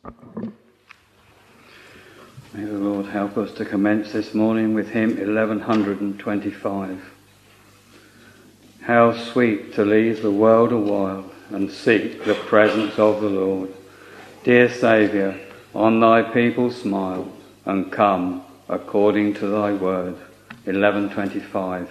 May the Lord help us to commence this morning with hymn 1125. How sweet to leave the world a while and seek the presence of the Lord. Dear Saviour, on thy people smile and come according to thy word. 1125.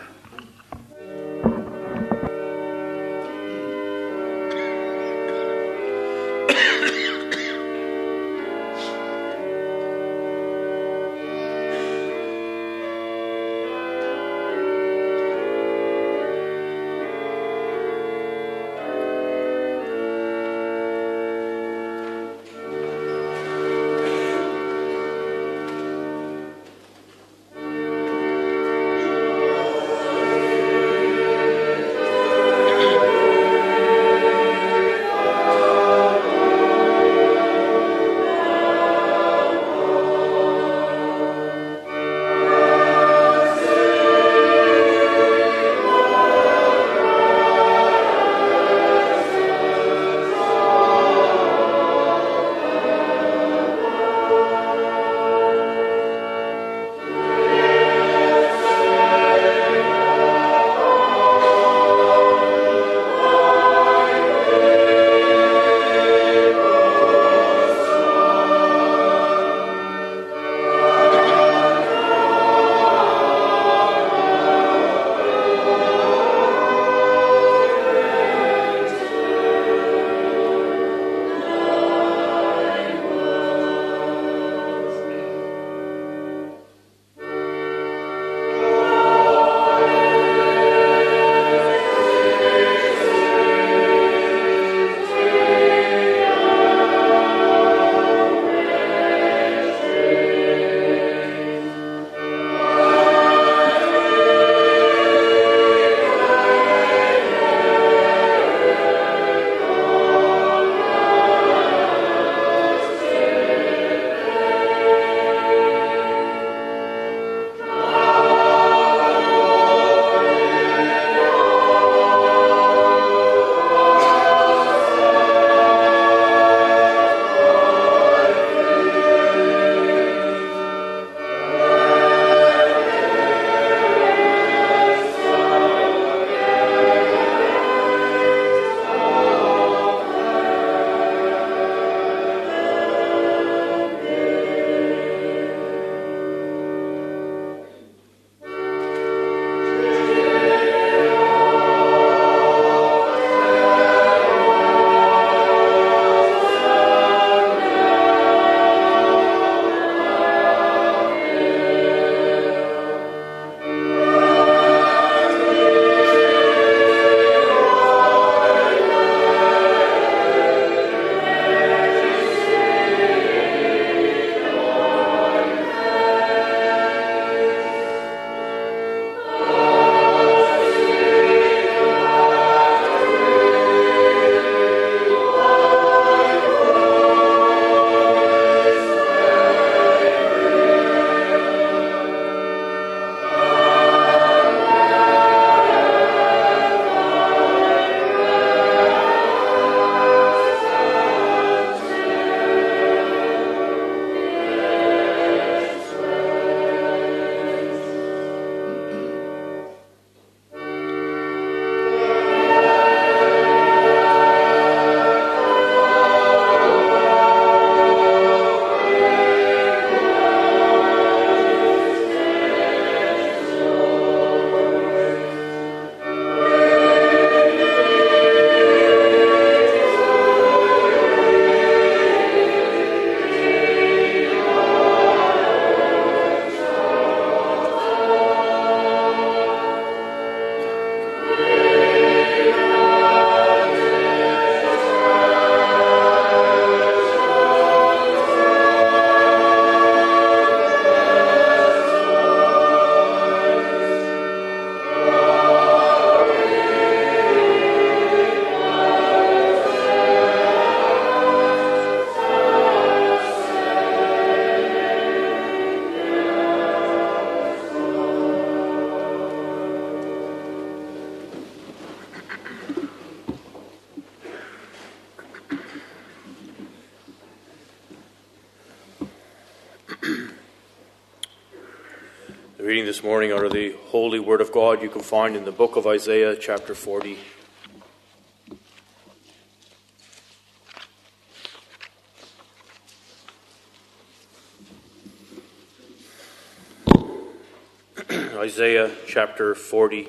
Reading this morning out of the Holy Word of God you can find in the book of Isaiah, chapter 40. Isaiah chapter 40.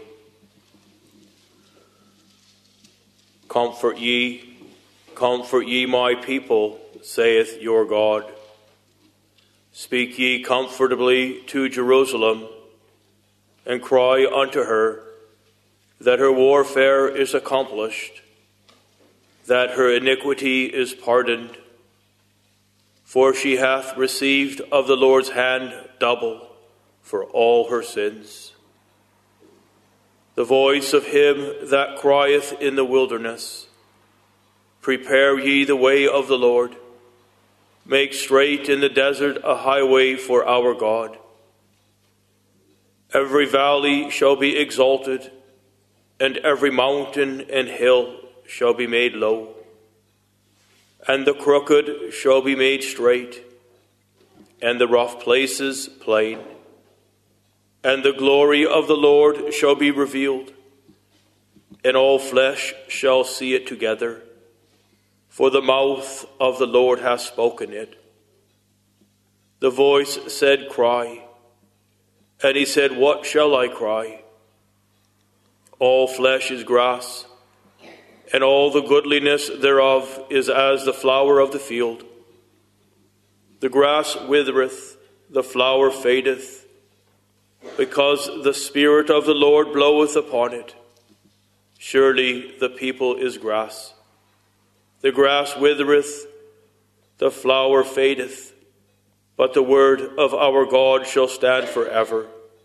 Comfort ye my people, saith your God. Speak ye comfortably to Jerusalem, and cry unto her that her warfare is accomplished, that her iniquity is pardoned. For she hath received of the Lord's hand double for all her sins. The voice of him that crieth in the wilderness, prepare ye the way of the Lord. Make straight in the desert a highway for our God. Every valley shall be exalted, and every mountain and hill shall be made low. And the crooked shall be made straight, and the rough places plain. And the glory of the Lord shall be revealed, and all flesh shall see it together. For the mouth of the Lord hath spoken it. The voice said, Cry. And he said, What shall I cry? All flesh is grass, and all the goodliness thereof is as the flower of the field. The grass withereth, the flower fadeth, because the Spirit of the Lord bloweth upon it. Surely the people is grass. The grass withereth, the flower fadeth, but the word of our God shall stand forever.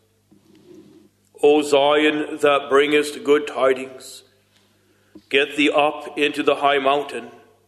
O Zion, that bringest good tidings, get thee up into the high mountain.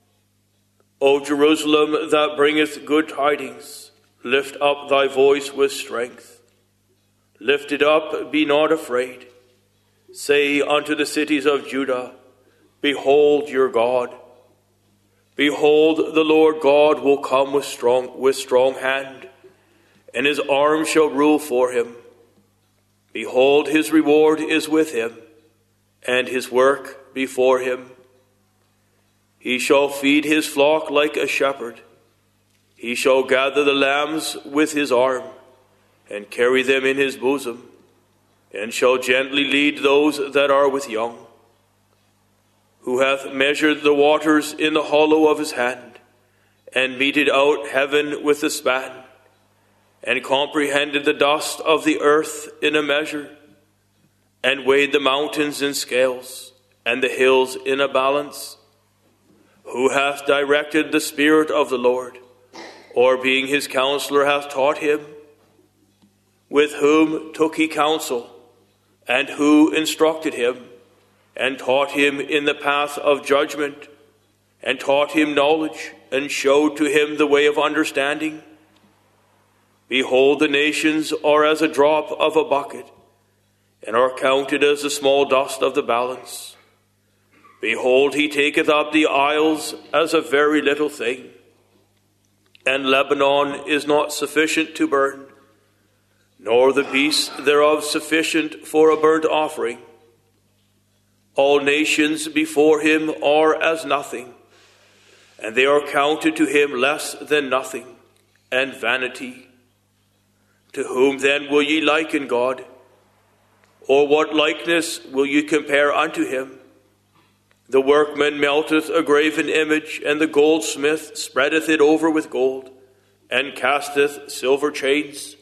O Jerusalem, that bringest good tidings, lift up thy voice with strength. Lift it up, be not afraid. Say unto the cities of Judah, Behold your God. Behold, the Lord God will come with strong hand, and his arm shall rule for him. Behold, his reward is with him, and his work before him. He shall feed his flock like a shepherd. He shall gather the lambs with his arm, and carry them in his bosom, and shall gently lead those that are with young. Who hath measured the waters in the hollow of his hand, and meted out heaven with a span, and comprehended the dust of the earth in a measure, and weighed the mountains in scales, and the hills in a balance? Who hath directed the Spirit of the Lord, or being his counselor hath taught him? With whom took he counsel, and who instructed him? And taught him in the path of judgment, and taught him knowledge, and showed to him the way of understanding. Behold, the nations are as a drop of a bucket, and are counted as the small dust of the balance. Behold, he taketh up the isles as a very little thing, and Lebanon is not sufficient to burn, nor the beasts thereof sufficient for a burnt offering. All nations before him are as nothing, and they are counted to him less than nothing, and vanity. To whom then will ye liken God? Or what likeness will ye compare unto him? The workman melteth a graven image, and the goldsmith spreadeth it over with gold, and casteth silver chains.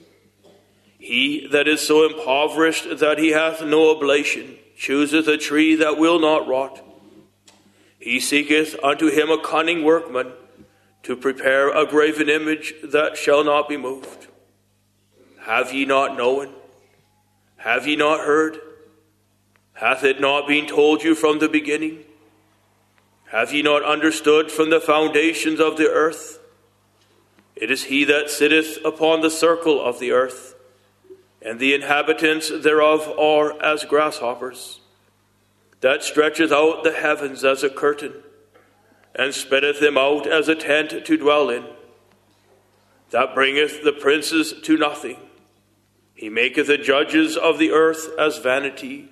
He that is so impoverished that he hath no oblation, chooseth a tree that will not rot. He seeketh unto him a cunning workman, to prepare a graven image that shall not be moved. Have ye not known? Have ye not heard? Hath it not been told you from the beginning? Have ye not understood from the foundations of the earth? It is he that sitteth upon the circle of the earth, and the inhabitants thereof are as grasshoppers, that stretcheth out the heavens as a curtain, and spreadeth them out as a tent to dwell in, that bringeth the princes to nothing. He maketh the judges of the earth as vanity.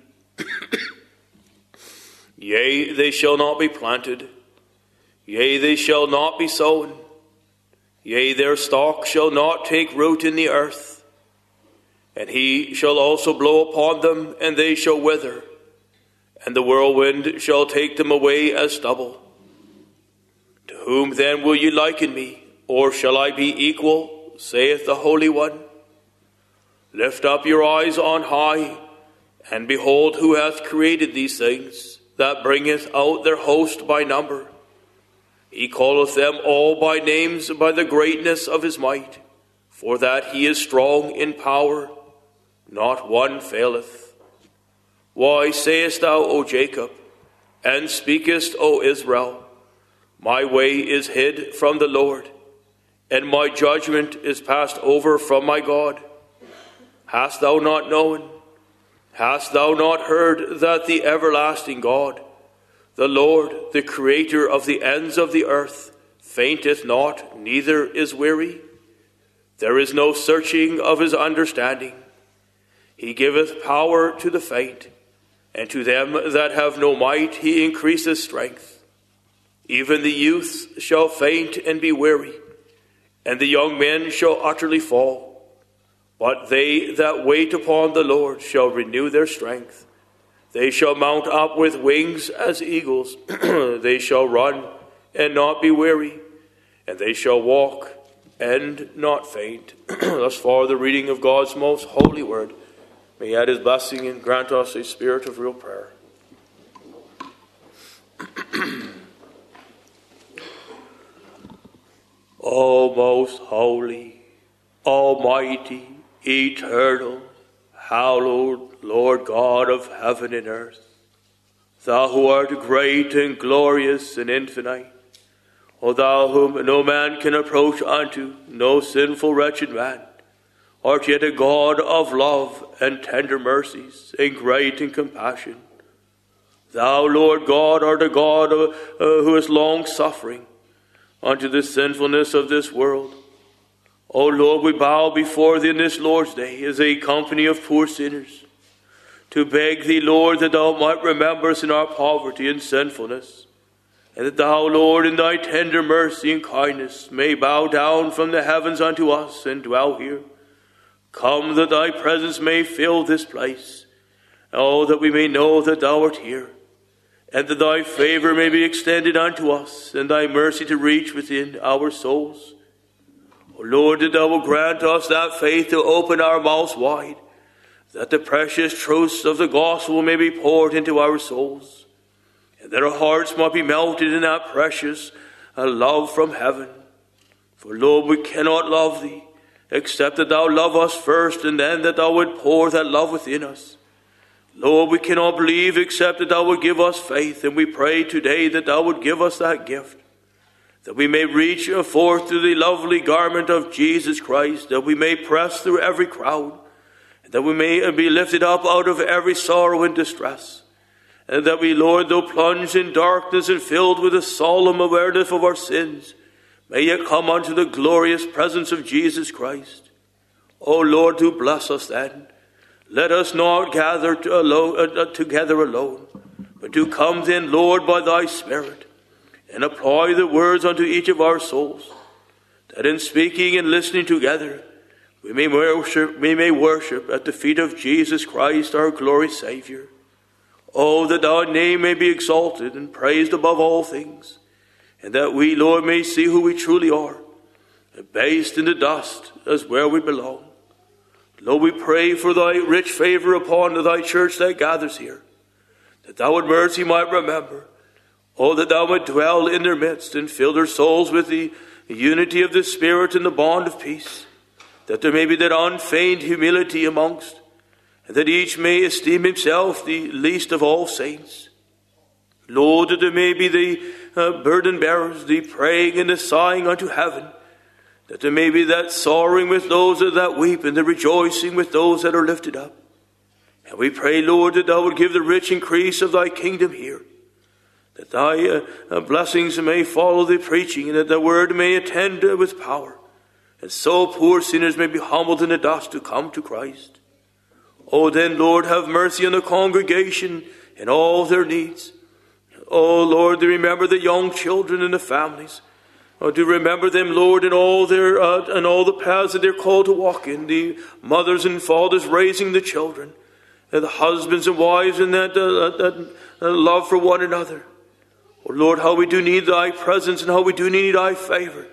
Yea, they shall not be planted. Yea, they shall not be sown. Yea, their stalk shall not take root in the earth. And he shall also blow upon them, and they shall wither. And the whirlwind shall take them away as stubble. To whom then will ye liken me? Or shall I be equal, saith the Holy One? Lift up your eyes on high, and behold who hath created these things, that bringeth out their host by number. He calleth them all by names by the greatness of his might, for that he is strong in power, not one faileth. Why sayest thou, O Jacob, and speakest, O Israel, my way is hid from the Lord, and my judgment is passed over from my God? Hast thou not known? Hast thou not heard that the everlasting God, the Lord, the creator of the ends of the earth, fainteth not, neither is weary? There is no searching of his understanding. He giveth power to the faint, and to them that have no might he increaseth strength. Even the youths shall faint and be weary, and the young men shall utterly fall. But they that wait upon the Lord shall renew their strength. They shall mount up with wings as eagles. They shall run and not be weary, and they shall walk and not faint. Thus far the reading of God's most holy word. May he add his blessing and grant us a spirit of real prayer. O most holy, almighty, eternal, hallowed Lord God of heaven and earth, thou who art great and glorious and infinite, O thou whom no man can approach unto, no sinful wretched man, art yet a God of love and tender mercies and great in compassion. Thou, Lord God, art a God who is long-suffering unto the sinfulness of this world. O Lord, we bow before thee in this Lord's day as a company of poor sinners, to beg thee, Lord, that thou might remember us in our poverty and sinfulness, and that thou, Lord, in thy tender mercy and kindness, may bow down from the heavens unto us and dwell here. Come, that thy presence may fill this place. Oh, that we may know that thou art here, and that thy favor may be extended unto us, and thy mercy to reach within our souls. O Lord, that thou will grant us that faith to open our mouths wide, that the precious truths of the gospel may be poured into our souls, and that our hearts might be melted in that precious love from heaven. For, Lord, we cannot love thee, except that thou love us first, and then that thou would pour that love within us. Lord, we cannot believe except that thou would give us faith, and we pray today that thou would give us that gift, that we may reach forth to the lovely garment of Jesus Christ, that we may press through every crowd, and that we may be lifted up out of every sorrow and distress, and that we, Lord, though plunged in darkness and filled with a solemn awareness of our sins, may yet come unto the glorious presence of Jesus Christ. O Lord, do bless us then. Let us not gather together alone, but do come then, Lord, by thy Spirit, and apply the words unto each of our souls, that in speaking and listening together, we may worship at the feet of Jesus Christ, our glorious Savior. Oh, that thy name may be exalted and praised above all things, and that we, Lord, may see who we truly are, and based in the dust as where we belong. Lord, we pray for thy rich favor upon thy church that gathers here, that thou in mercy might remember. Oh, that thou might dwell in their midst and fill their souls with the unity of the Spirit and the bond of peace, that there may be that unfeigned humility amongst, and that each may esteem himself the least of all saints. Lord, that there may be the burden bearers, the praying and the sighing unto heaven, that there may be that sorrowing with those that weep, and the rejoicing with those that are lifted up. And we pray, Lord, that thou would give the rich increase of thy kingdom here, that thy blessings may follow the preaching, and that the word may attend with power, and so poor sinners may be humbled in the dust to come to Christ. Oh, then, Lord, have mercy on the congregation and all their needs. Oh, Lord, to remember the young children and the families. Oh, to remember them, Lord, in all their and all the paths that they're called to walk in. The mothers and fathers raising the children, and the husbands and wives, and that love for one another. Oh, Lord, how we do need thy presence, and how we do need thy favor.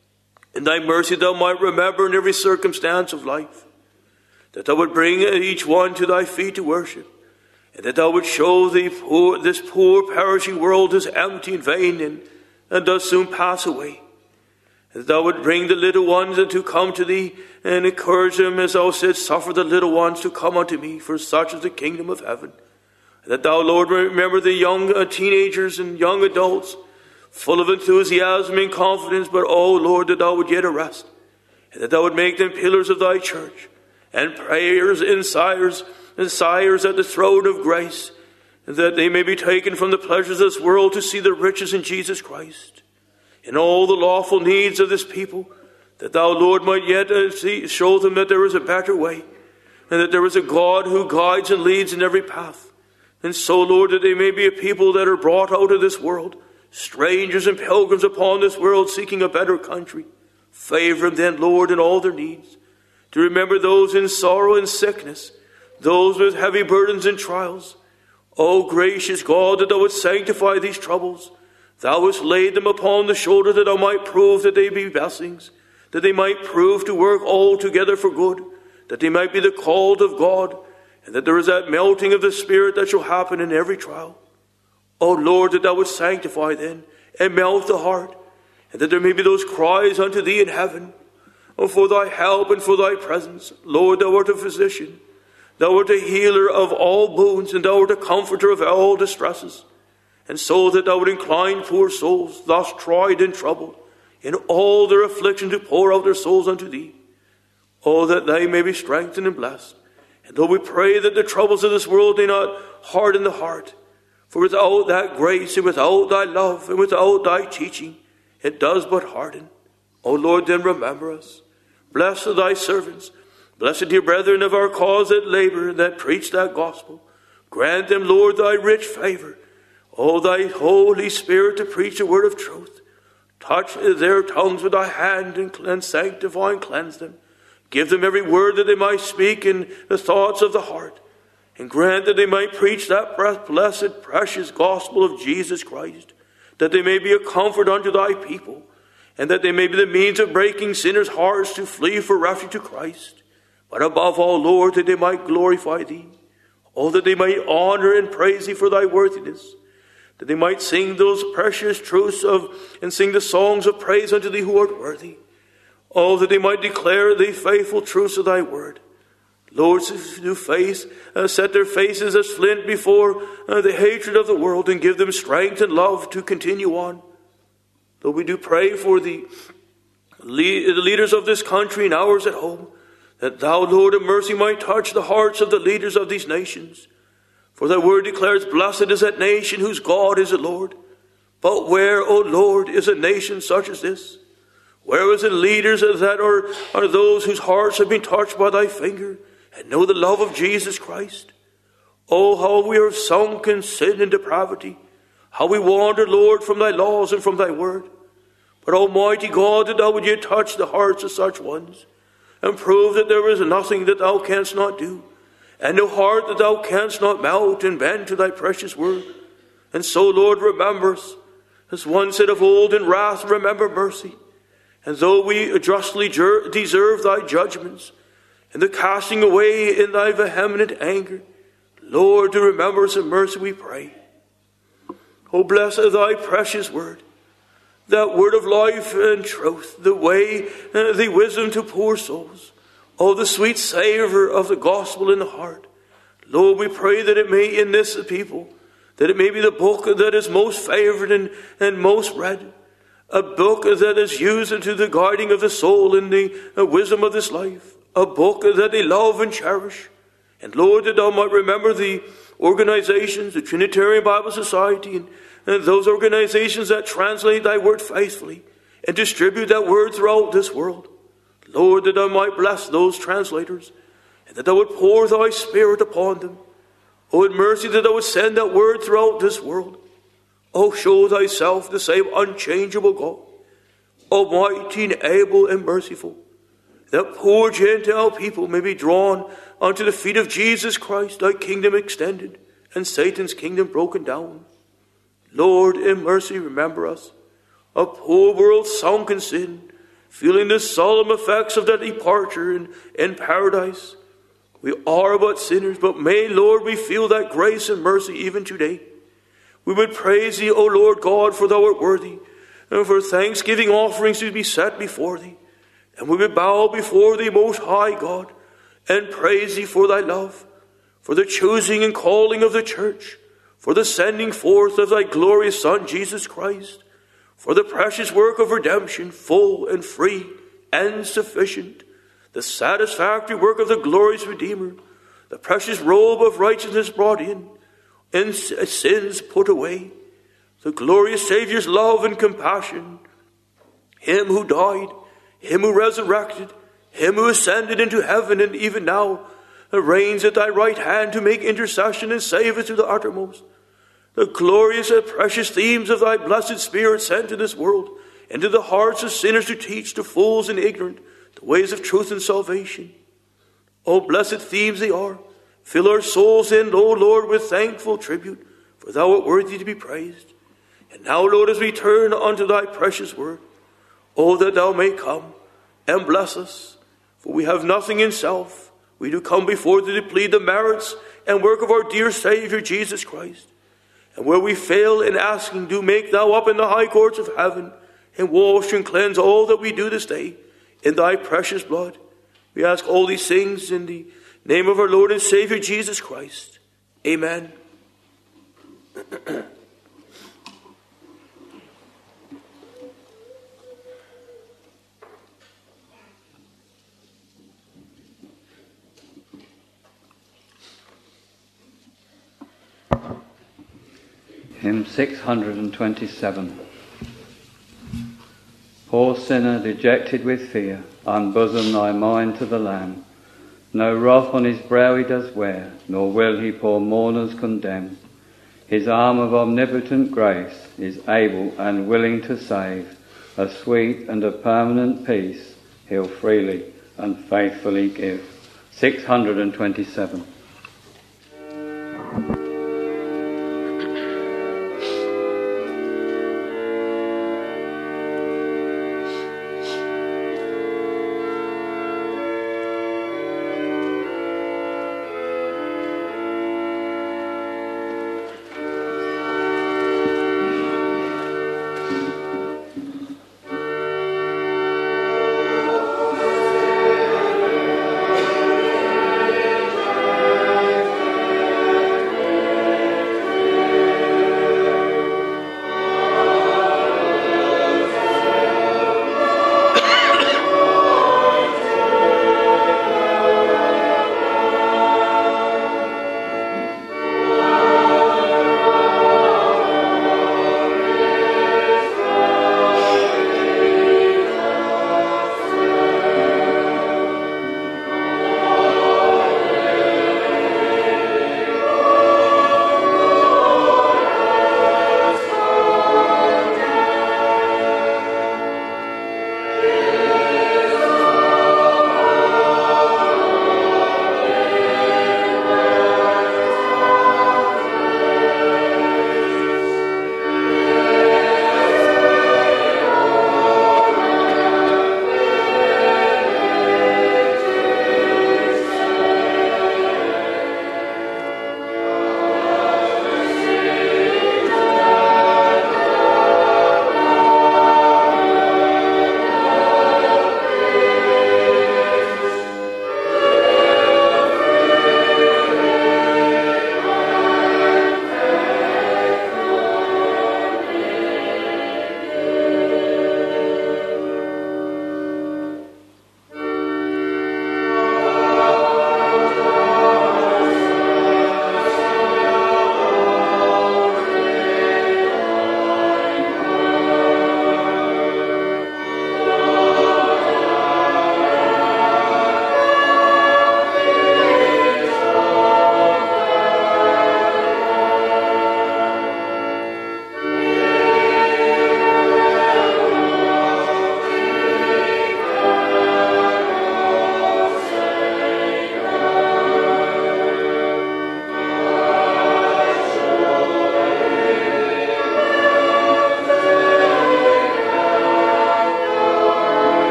In thy mercy thou might remember in every circumstance of life, that thou would bring each one to thy feet to worship, and that thou would show this poor perishing world is empty and vain and does soon pass away. And that thou would bring the little ones to come to thee and encourage them, as thou said, suffer the little ones to come unto me, for such is the kingdom of heaven. And that thou, Lord, remember the young teenagers and young adults, full of enthusiasm and confidence, but, oh, Lord, that thou would yet arrest, and that thou would make them pillars of thy church, and prayers and sires at the throne of grace, that they may be taken from the pleasures of this world to see the riches in Jesus Christ, in all the lawful needs of this people, that thou, Lord, might yet show them that there is a better way, and that there is a God who guides and leads in every path. And so, Lord, that they may be a people that are brought out of this world, strangers and pilgrims upon this world, seeking a better country. Favor them then, Lord, in all their needs. To remember those in sorrow and sickness, those with heavy burdens and trials. O gracious God, that thou wouldst sanctify these troubles. Thou hast laid them upon the shoulder, that thou might prove that they be blessings, that they might prove to work all together for good, that they might be the called of God, and that there is that melting of the Spirit that shall happen in every trial. O Lord, that thou wouldst sanctify then, and melt the heart, and that there may be those cries unto thee in heaven, O for thy help and for thy presence. Lord, thou art a physician, thou art a healer of all wounds, and thou art a comforter of all distresses. And so that thou would incline poor souls, thus tried and troubled, in all their affliction to pour out their souls unto thee. Oh, that they may be strengthened and blessed. And though we pray that the troubles of this world may not harden the heart, for without that grace and without thy love and without thy teaching, it does but harden. O Lord, then remember us. Bless thy servants. Bless the dear brethren of our cause that labor and that preach that gospel. Grant them, Lord, thy rich favor. O thy Holy Spirit to preach the word of truth. Touch their tongues with thy hand and sanctify and cleanse them. Give them every word that they might speak in the thoughts of the heart. And grant that they might preach that blessed, precious gospel of Jesus Christ, that they may be a comfort unto thy people, and that they may be the means of breaking sinners' hearts to flee for refuge to Christ. But above all, Lord, that they might glorify thee. Oh, that they might honor and praise thee for thy worthiness, that they might sing those precious truths and sing the songs of praise unto thee who art worthy. Oh, that they might declare the faithful truths of thy word. Lord, set their faces as flint before the hatred of the world, and give them strength and love to continue on. Lord, we do pray for the leaders of this country and ours at home, that thou, Lord of mercy, might touch the hearts of the leaders of these nations. For thy word declares, blessed is that nation whose God is the Lord. But where, O Lord, is a nation such as this? Where is the leaders that are those whose hearts have been touched by thy finger and know the love of Jesus Christ? Oh, how we are sunk in sin and depravity. How we wander, Lord, from thy laws and from thy word. But Almighty God, that thou would yet touch the hearts of such ones, and prove that there is nothing that thou canst not do, and no heart that thou canst not melt and bend to thy precious word. And so, Lord, remember us. As one said of old, in wrath remember mercy. And though we justly deserve thy judgments, and the casting away in thy vehement anger, Lord, to remember us in mercy we pray. Oh, bless thy precious word, that word of life and truth, the way, the wisdom to poor souls. Oh, the sweet savor of the gospel in the heart. Lord, we pray that it may, in this people, that it may be the book that is most favored and most read. A book that is used into the guiding of the soul in the wisdom of this life. A book that they love and cherish. And Lord, that thou might remember the organizations, the Trinitarian Bible Society, and those organizations that translate thy word faithfully and distribute that word throughout this world. Lord, that thou might bless those translators, and that thou would pour thy Spirit upon them. O in mercy that thou would send that word throughout this world. O show thyself the same unchangeable God, almighty and able and merciful, that poor Gentile people may be drawn unto the feet of Jesus Christ, thy kingdom extended, and Satan's kingdom broken down. Lord, in mercy remember us, a poor world sunk in sin, feeling the solemn effects of that departure in paradise. We are but sinners, but may, Lord, we feel that grace and mercy even today. We would praise thee, O Lord God, for thou art worthy, and for thanksgiving offerings to be set before thee. And we would bow before thee, most high God, and praise thee for thy love, for the choosing and calling of the church, for the sending forth of thy glorious Son, Jesus Christ, for the precious work of redemption, full and free and sufficient, the satisfactory work of the glorious Redeemer, the precious robe of righteousness brought in, and sins put away, the glorious Saviour's love and compassion, him who died, him who resurrected, him who ascended into heaven and even now reigns at thy right hand to make intercession and save us to the uttermost, the glorious and precious themes of thy blessed Spirit sent to this world, into the hearts of sinners to teach to fools and ignorant the ways of truth and salvation. O blessed themes they are. Fill our souls in, O Lord, with thankful tribute, for thou art worthy to be praised. And now, Lord, as we turn unto thy precious word, O that thou may come and bless us, for we have nothing in self. We do come before thee to plead the merits and work of our dear Savior, Jesus Christ. And where we fail in asking, do make thou up in the high courts of heaven, and wash and cleanse all that we do this day in thy precious blood. We ask all these things in the name of our Lord and Savior, Jesus Christ. Amen. Hymn 627. Poor sinner, dejected with fear, unbosom thy mind to the Lamb. No wrath on his brow he does wear, nor will he poor mourners condemn. His arm of omnipotent grace is able and willing to save. A sweet and a permanent peace he'll freely and faithfully give. 627.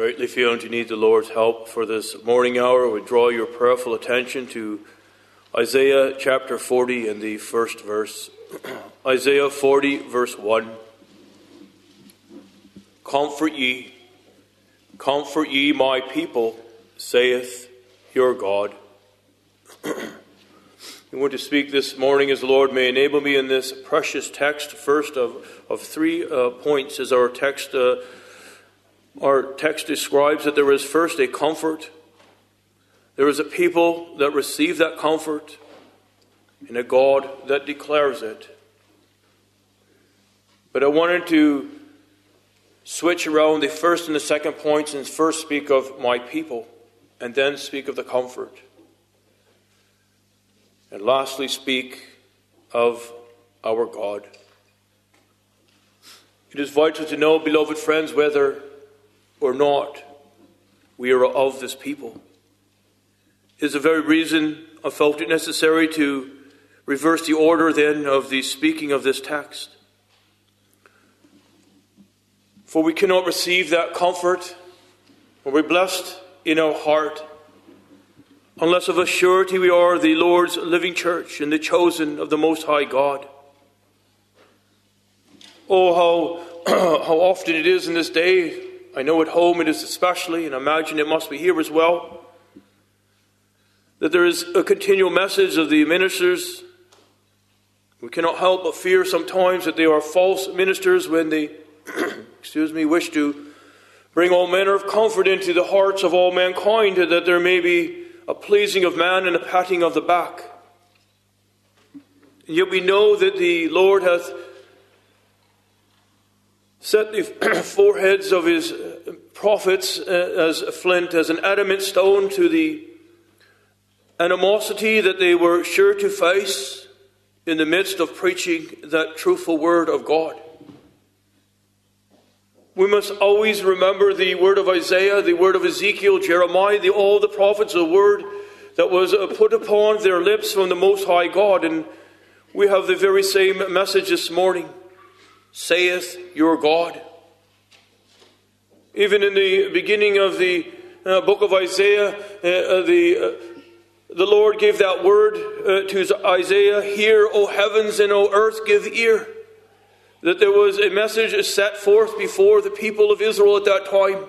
Greatly feeling to need the Lord's help for this morning hour, we draw your prayerful attention to Isaiah chapter 40 and the first verse. Isaiah 40 verse 1. Comfort ye my people, saith your God. I want to speak this morning as the Lord may enable me in this precious text. First of 3 points as our text describes that there is first a comfort. There is a people that receive that comfort and a God that declares it. But I wanted to switch around the first and the second points and first speak of my people and then speak of the comfort. And lastly speak of our God. It is vital to know, beloved friends, whether or not we are of this people. It is the very reason I felt it necessary to reverse the order then of the speaking of this text. For we cannot receive that comfort or be blessed in our heart unless of a surety we are the Lord's living church and the chosen of the Most High God. Oh, how often it is in this day, I know at home it is especially, and I imagine it must be here as well, that there is a continual message of the ministers. We cannot help but fear sometimes that they are false ministers when they wish to bring all manner of comfort into the hearts of all mankind, that there may be a pleasing of man and a patting of the back. And yet we know that the Lord hath set the foreheads of his prophets as a flint, as an adamant stone, to the animosity that they were sure to face in the midst of preaching that truthful word of God. We must always remember the word of Isaiah, the word of Ezekiel, Jeremiah, all the prophets, the word that was put upon their lips from the Most High God. And we have the very same message this morning. Saith your God. Even in the beginning of the book of Isaiah, the Lord gave that word to Isaiah, hear, O heavens, and O earth, give ear. That there was a message set forth before the people of Israel at that time.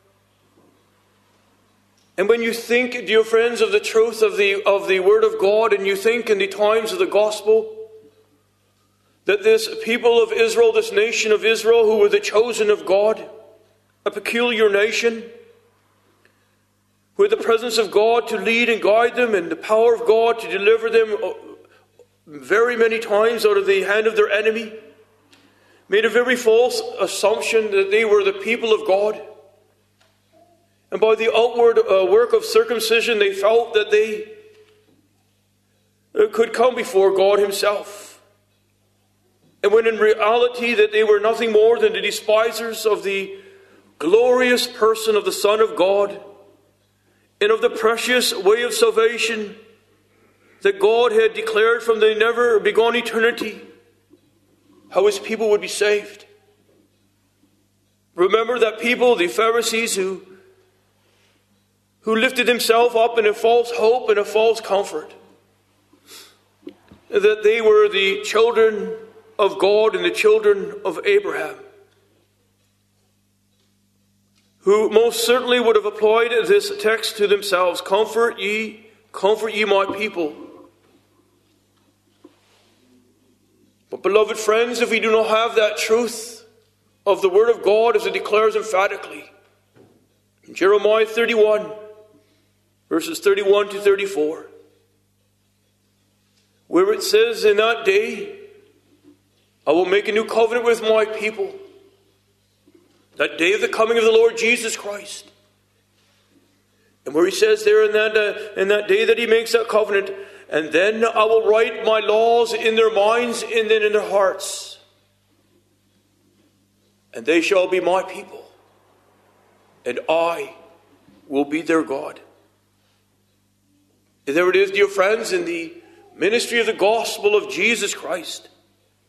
And when you think, dear friends, of the truth of the Word of God, and you think in the times of the gospel, that this people of Israel, this nation of Israel, who were the chosen of God, a peculiar nation, with the presence of God to lead and guide them, and the power of God to deliver them very many times out of the hand of their enemy, made a very false assumption that they were the people of God. And by the outward work of circumcision, they felt that they could come before God himself. And when in reality that they were nothing more than the despisers of the glorious person of the Son of God and of the precious way of salvation that God had declared from the never begun eternity, how his people would be saved. Remember that people, the Pharisees, who lifted themselves up in a false hope and a false comfort, that they were the children of God and the children of Abraham, who most certainly would have applied this text to themselves. Comfort ye my people. But beloved friends, if we do not have that truth of the Word of God as it declares emphatically in Jeremiah 31, verses 31 to 34, where it says, in that day I will make a new covenant with my people. That day of the coming of the Lord Jesus Christ. And where he says there in that day that he makes that covenant, and then I will write my laws in their minds and then in their hearts. And they shall be my people. And I will be their God. And there it is, dear friends, in the ministry of the gospel of Jesus Christ.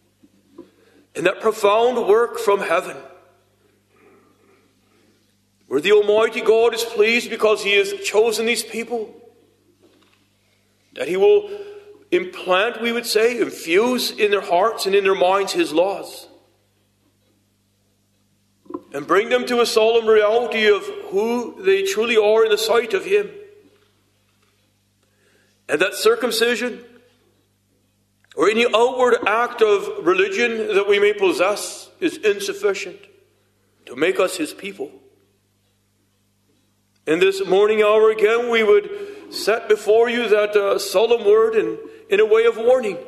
In that profound work from heaven. where the Almighty God is pleased because he has chosen these people, that he will implant, we would say, infuse in their hearts and in their minds his laws, and bring them to a solemn reality of who they truly are in the sight of him. And that circumcision, or any outward act of religion that we may possess, is insufficient to make us his people. In this morning hour again, we would set before you that solemn word in a way of warning,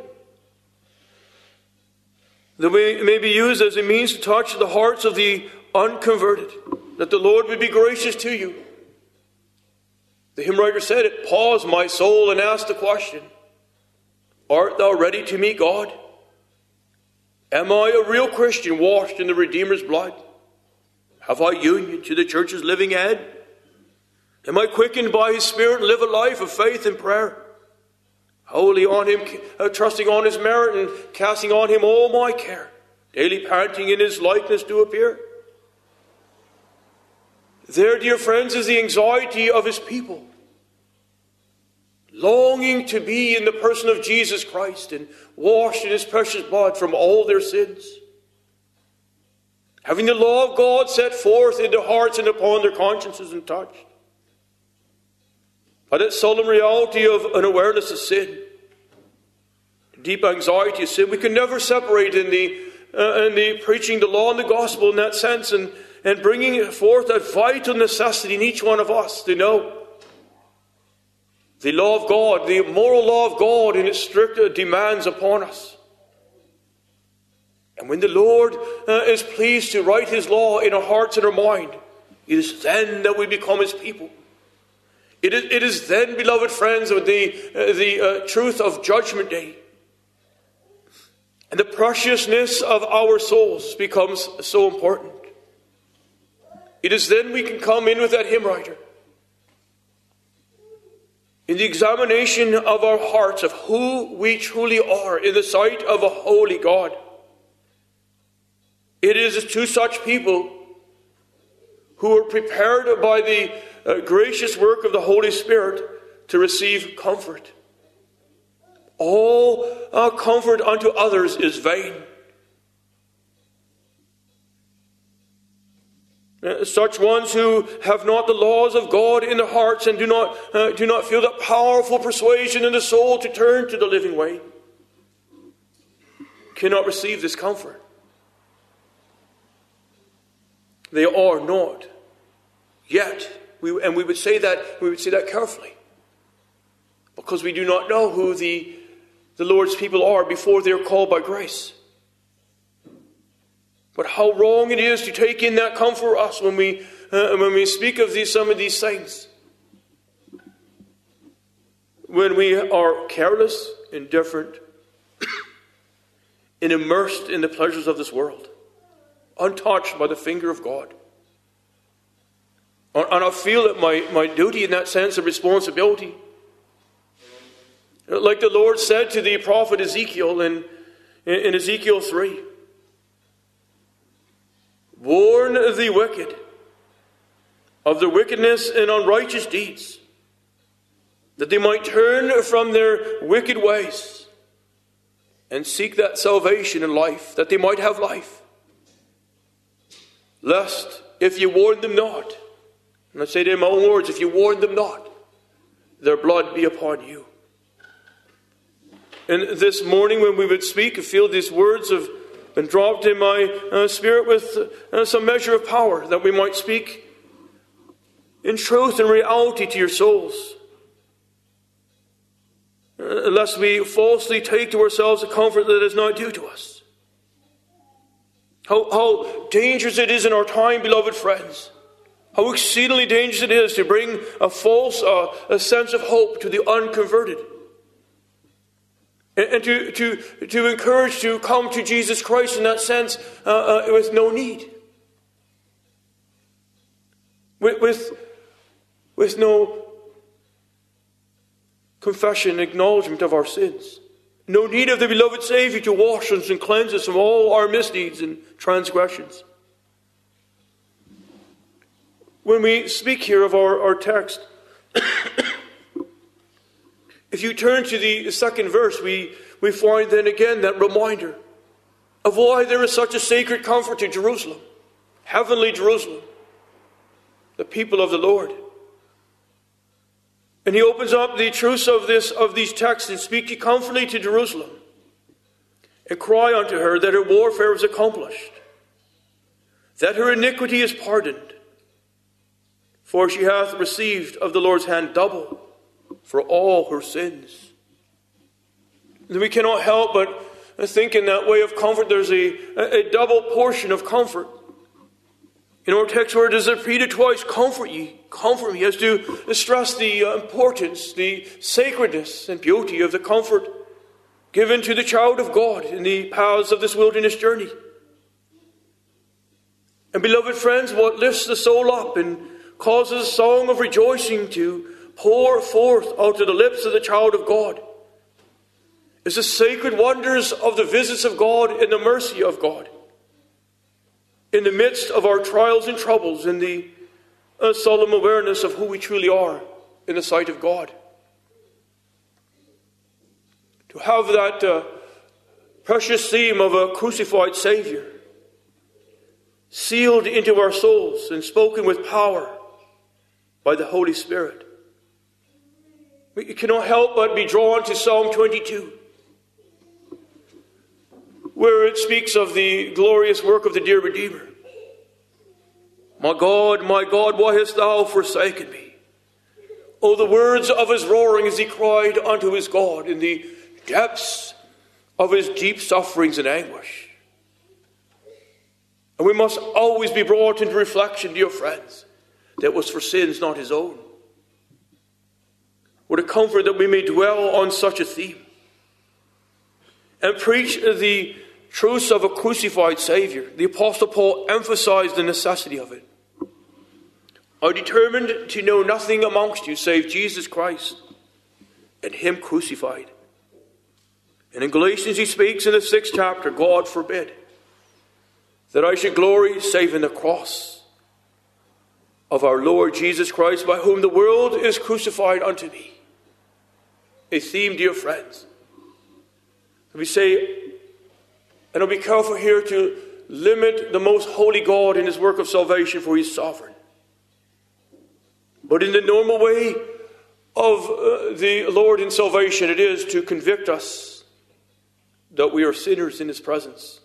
that we may be used as a means to touch the hearts of the unconverted, that the Lord would be gracious to you. The hymn writer said it, "Pause, my soul, and ask the question, art thou ready to meet God? Am I a real Christian washed in the Redeemer's blood? Have I union to the church's living head? Am I quickened by his Spirit and live a life of faith and prayer? Wholly on him, trusting on his merit and casting on him all my care, daily panting in his likeness to appear?" There, dear friends, is the anxiety of his people, longing to be in the person of Jesus Christ and washed in his precious blood from all their sins, having the law of God set forth in their hearts and upon their consciences and touched by that solemn reality of an awareness of sin, deep anxiety of sin. We can never separate in the preaching the law and the gospel in that sense, and bringing forth that vital necessity in each one of us to know the law of God, the moral law of God in its strict demands upon us. And when the Lord is pleased to write his law in our hearts and our mind, it is then that we become his people. It is then, beloved friends, of the truth of Judgment Day, and the preciousness of our souls becomes so important. It is then we can come in with that hymn writer in the examination of our hearts of who we truly are in the sight of a holy God. It is to such people who are prepared by the gracious work of the Holy Spirit to receive comfort. All comfort unto others is vain. Such ones who have not the laws of God in their hearts and do not feel that powerful persuasion in the soul to turn to the living way cannot receive this comfort. They are not yet. We would say that carefully, because we do not know who the Lord's people are before they are called by grace. But how wrong it is to take in that comfort for us when we speak of some of these things. When we are careless, indifferent, and immersed in the pleasures of this world, untouched by the finger of God. And I feel that my duty in that sense of responsibility, like the Lord said to the prophet Ezekiel in Ezekiel 3, "Warn the wicked of their wickedness and unrighteous deeds, that they might turn from their wicked ways and seek that salvation and life, that they might have life. Lest, if you warn them not," and I say it in my own words, "if you warn them not, their blood be upon you." And this morning when we would speak, I feel these words have been dropped in my spirit with some measure of power, that we might speak in truth and reality to your souls, lest we falsely take to ourselves a comfort that is not due to us. How dangerous it is in our time, beloved friends. How exceedingly dangerous it is to bring a false a sense of hope to the unconverted. And to encourage to come to Jesus Christ in that sense with no need. With no confession, acknowledgement of our sins. No need of the beloved Savior to wash us and cleanse us from all our misdeeds and transgressions. when we speak here of our text, if you turn to the second verse, we find then again that reminder of why there is such a sacred comfort to Jerusalem, heavenly Jerusalem, the people of the Lord. And he opens up the truths of these texts and speak ye comfortably to Jerusalem, and cry unto her that her warfare is accomplished, that her iniquity is pardoned, for she hath received of the Lord's hand double for all her sins. And we cannot help but think in that way of comfort. There's a double portion of comfort. In our text where it is repeated twice, comfort ye, comfort me, as to stress the importance, the sacredness and beauty of the comfort given to the child of God in the paths of this wilderness journey. And beloved friends, what lifts the soul up and causes a song of rejoicing to pour forth out of the lips of the child of God is the sacred wonders of the visits of God and the mercy of God in the midst of our trials and troubles, in the solemn awareness of who we truly are in the sight of God. To have that precious theme of a crucified Savior sealed into our souls and spoken with power by the Holy Spirit. We cannot help but be drawn to Psalm 22, where it speaks of the glorious work of the dear Redeemer. My God, why hast thou forsaken me? Oh, the words of his roaring as he cried unto his God in the depths of his deep sufferings and anguish. And we must always be brought into reflection, dear friends, that was for sins not his own. What a comfort that we may dwell on such a theme and preach the truths of a crucified Savior. The Apostle Paul emphasized the necessity of it. I determined to know nothing amongst you save Jesus Christ and him crucified. And in Galatians he speaks in the 6th chapter, God forbid that I should glory save in the cross of our Lord Jesus Christ, by whom the world is crucified unto me. A theme, dear friends. We say, and I'll be careful here to limit the most holy God in his work of salvation, for he is sovereign. But in the normal way of the Lord in salvation, it is to convict us that we are sinners in his presence.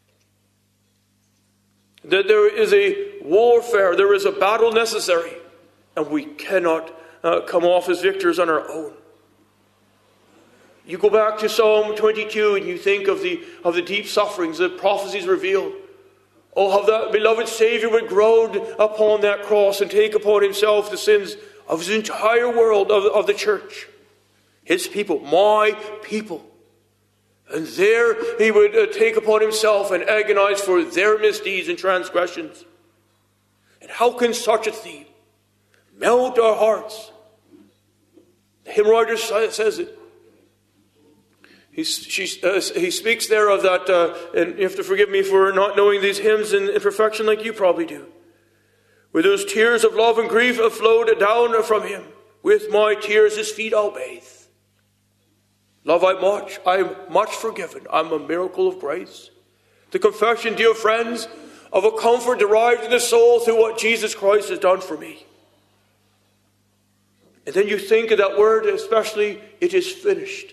That there is a warfare, there is a battle necessary, and we cannot come off as victors on our own. You go back to Psalm 22 and you think of the deep sufferings that prophecies reveal. Oh, how that beloved Savior would groan upon that cross and take upon himself the sins of his entire world, of the church. His people, my people. And there he would take upon himself and agonize for their misdeeds and transgressions. And how can such a theme melt our hearts? The hymn writer says it. He speaks there of that, and you have to forgive me for not knowing these hymns in perfection like you probably do. Where those tears of love and grief have flowed down from him. With my tears his feet I'll bathe. Love I'm much forgiven. I'm a miracle of grace. The confession, dear friends, of a comfort derived in the soul through what Jesus Christ has done for me. And then you think of that word, especially, it is finished.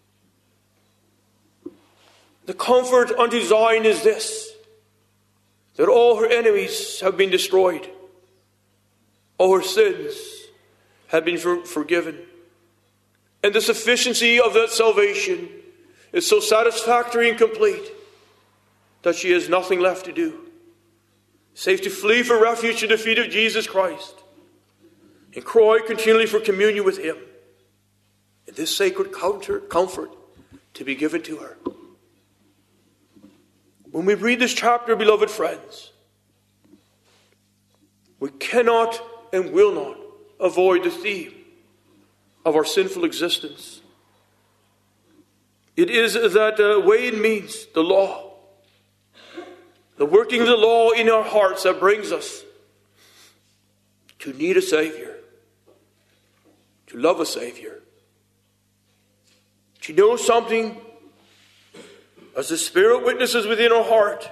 The comfort unto Zion is this, that all her enemies have been destroyed. All her sins have been forgiven. And the sufficiency of that salvation is so satisfactory and complete that she has nothing left to do, save to flee for refuge to the feet of Jesus Christ and cry continually for communion with him, and this sacred comfort to be given to her. When we read this chapter, beloved friends, we cannot and will not avoid the theme of our sinful existence. It is that way and means, the law, the working of the law in our hearts that brings us to need a Savior, to love a Savior, to know something as the Spirit witnesses within our heart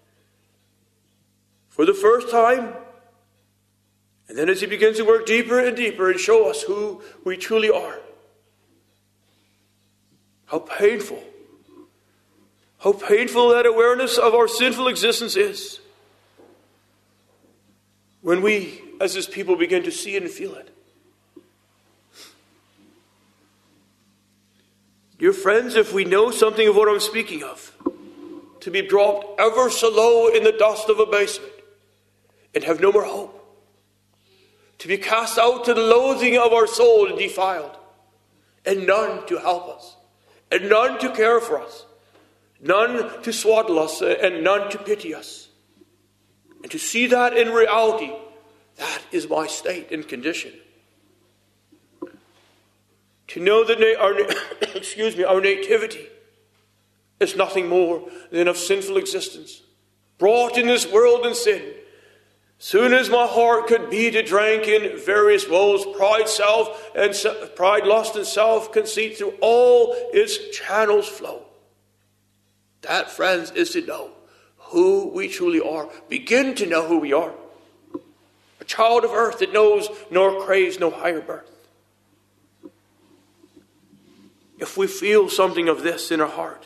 for the first time, and then as He begins to work deeper and deeper and show us who we truly are. How painful that awareness of our sinful existence is when we, as His people, begin to see it and feel it. Dear friends, if we know something of what I'm speaking of, to be dropped ever so low in the dust of abasement and have no more hope, to be cast out to the loathing of our soul and defiled, and none to help us, and none to care for us, none to swaddle us, and none to pity us. And to see that in reality, that is my state and condition. To know that our nativity is nothing more than of sinful existence, brought in this world in sin. Soon as my heart could beat, it drank in various woes, pride, lust, and self-conceit through all its channels flow. That, friends, is to know who we truly are. Begin to know who we are. A child of earth that knows nor craves no higher birth. If we feel something of this in our heart,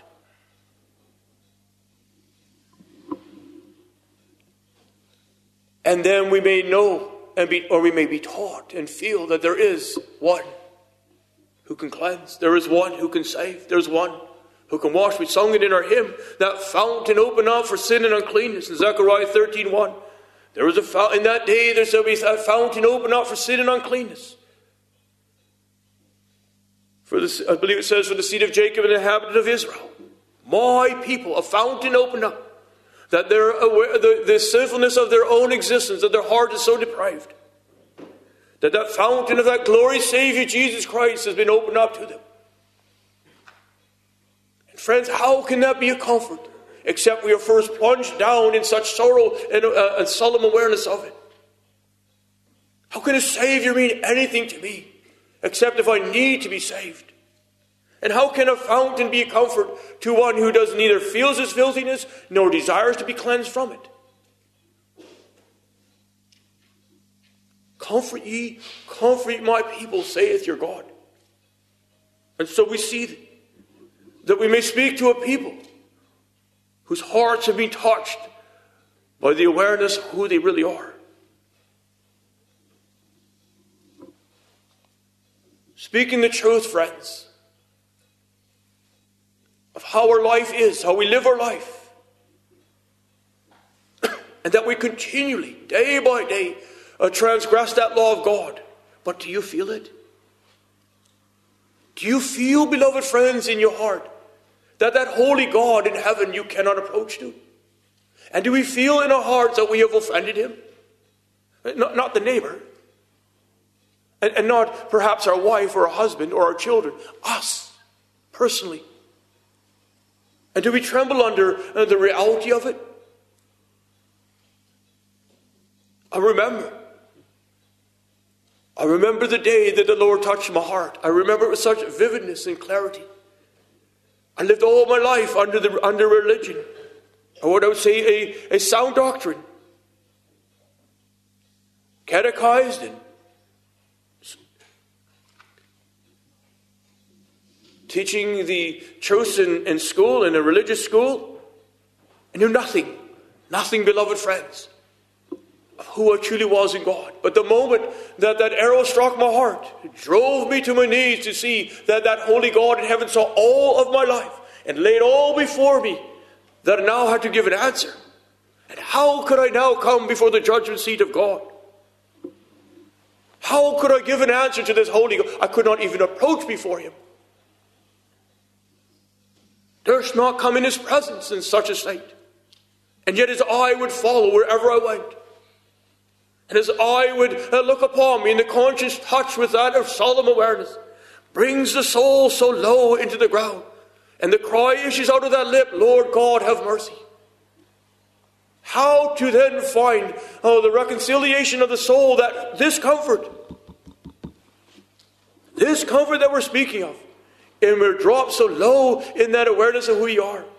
and then we may know or we may be taught and feel that there is one who can cleanse. There is one who can save. There's one who can wash. We sung it in our hymn, that fountain open up for sin and uncleanness in Zechariah 13:1. There was a fountain in that day. There shall be a fountain open up for sin and uncleanness. I believe it says, for the seed of Jacob and the inhabitant of Israel, my people, a fountain opened up. That they're aware of the sinfulness of their own existence, that their heart is so depraved, that fountain of that glorious Savior Jesus Christ has been opened up to them. And friends, how can that be a comfort except we are first plunged down in such sorrow and solemn awareness of it? How can a Savior mean anything to me except if I need to be saved? And how can a fountain be a comfort to one who does neither feels his filthiness nor desires to be cleansed from it? Comfort ye my people, saith your God. And so we see that we may speak to a people whose hearts have been touched by the awareness of who they really are. Speaking the truth, friends, of how our life is, how we live our life. And that we continually, day by day, transgress that law of God. But do you feel it? Do you feel, beloved friends, in your heart, that holy God in heaven you cannot approach to? And do we feel in our hearts that we have offended Him? Not the neighbor. And not perhaps our wife or our husband or our children. Us, personally. And do we tremble under the reality of it? I remember the day that the Lord touched my heart. I remember it with such vividness and clarity. I lived all my life under religion, or what I would say a sound doctrine, catechized and teaching the truths in school, in a religious school. I knew nothing, beloved friends, of who I truly was in God. But the moment that arrow struck my heart, it drove me to my knees to see that holy God in heaven saw all of my life and laid all before me, that I now had to give an answer. And how could I now come before the judgment seat of God? How could I give an answer to this holy God? I could not even approach before Him. Durst not come in His presence in such a state. And yet His eye would follow wherever I went. And His eye would look upon me, and the conscious touch with that of solemn awareness brings the soul so low into the ground. And the cry issues out of that lip, Lord God, have mercy. how to then find the reconciliation of the soul, that this comfort that we're speaking of, and we're dropped so low in that awareness of who you are.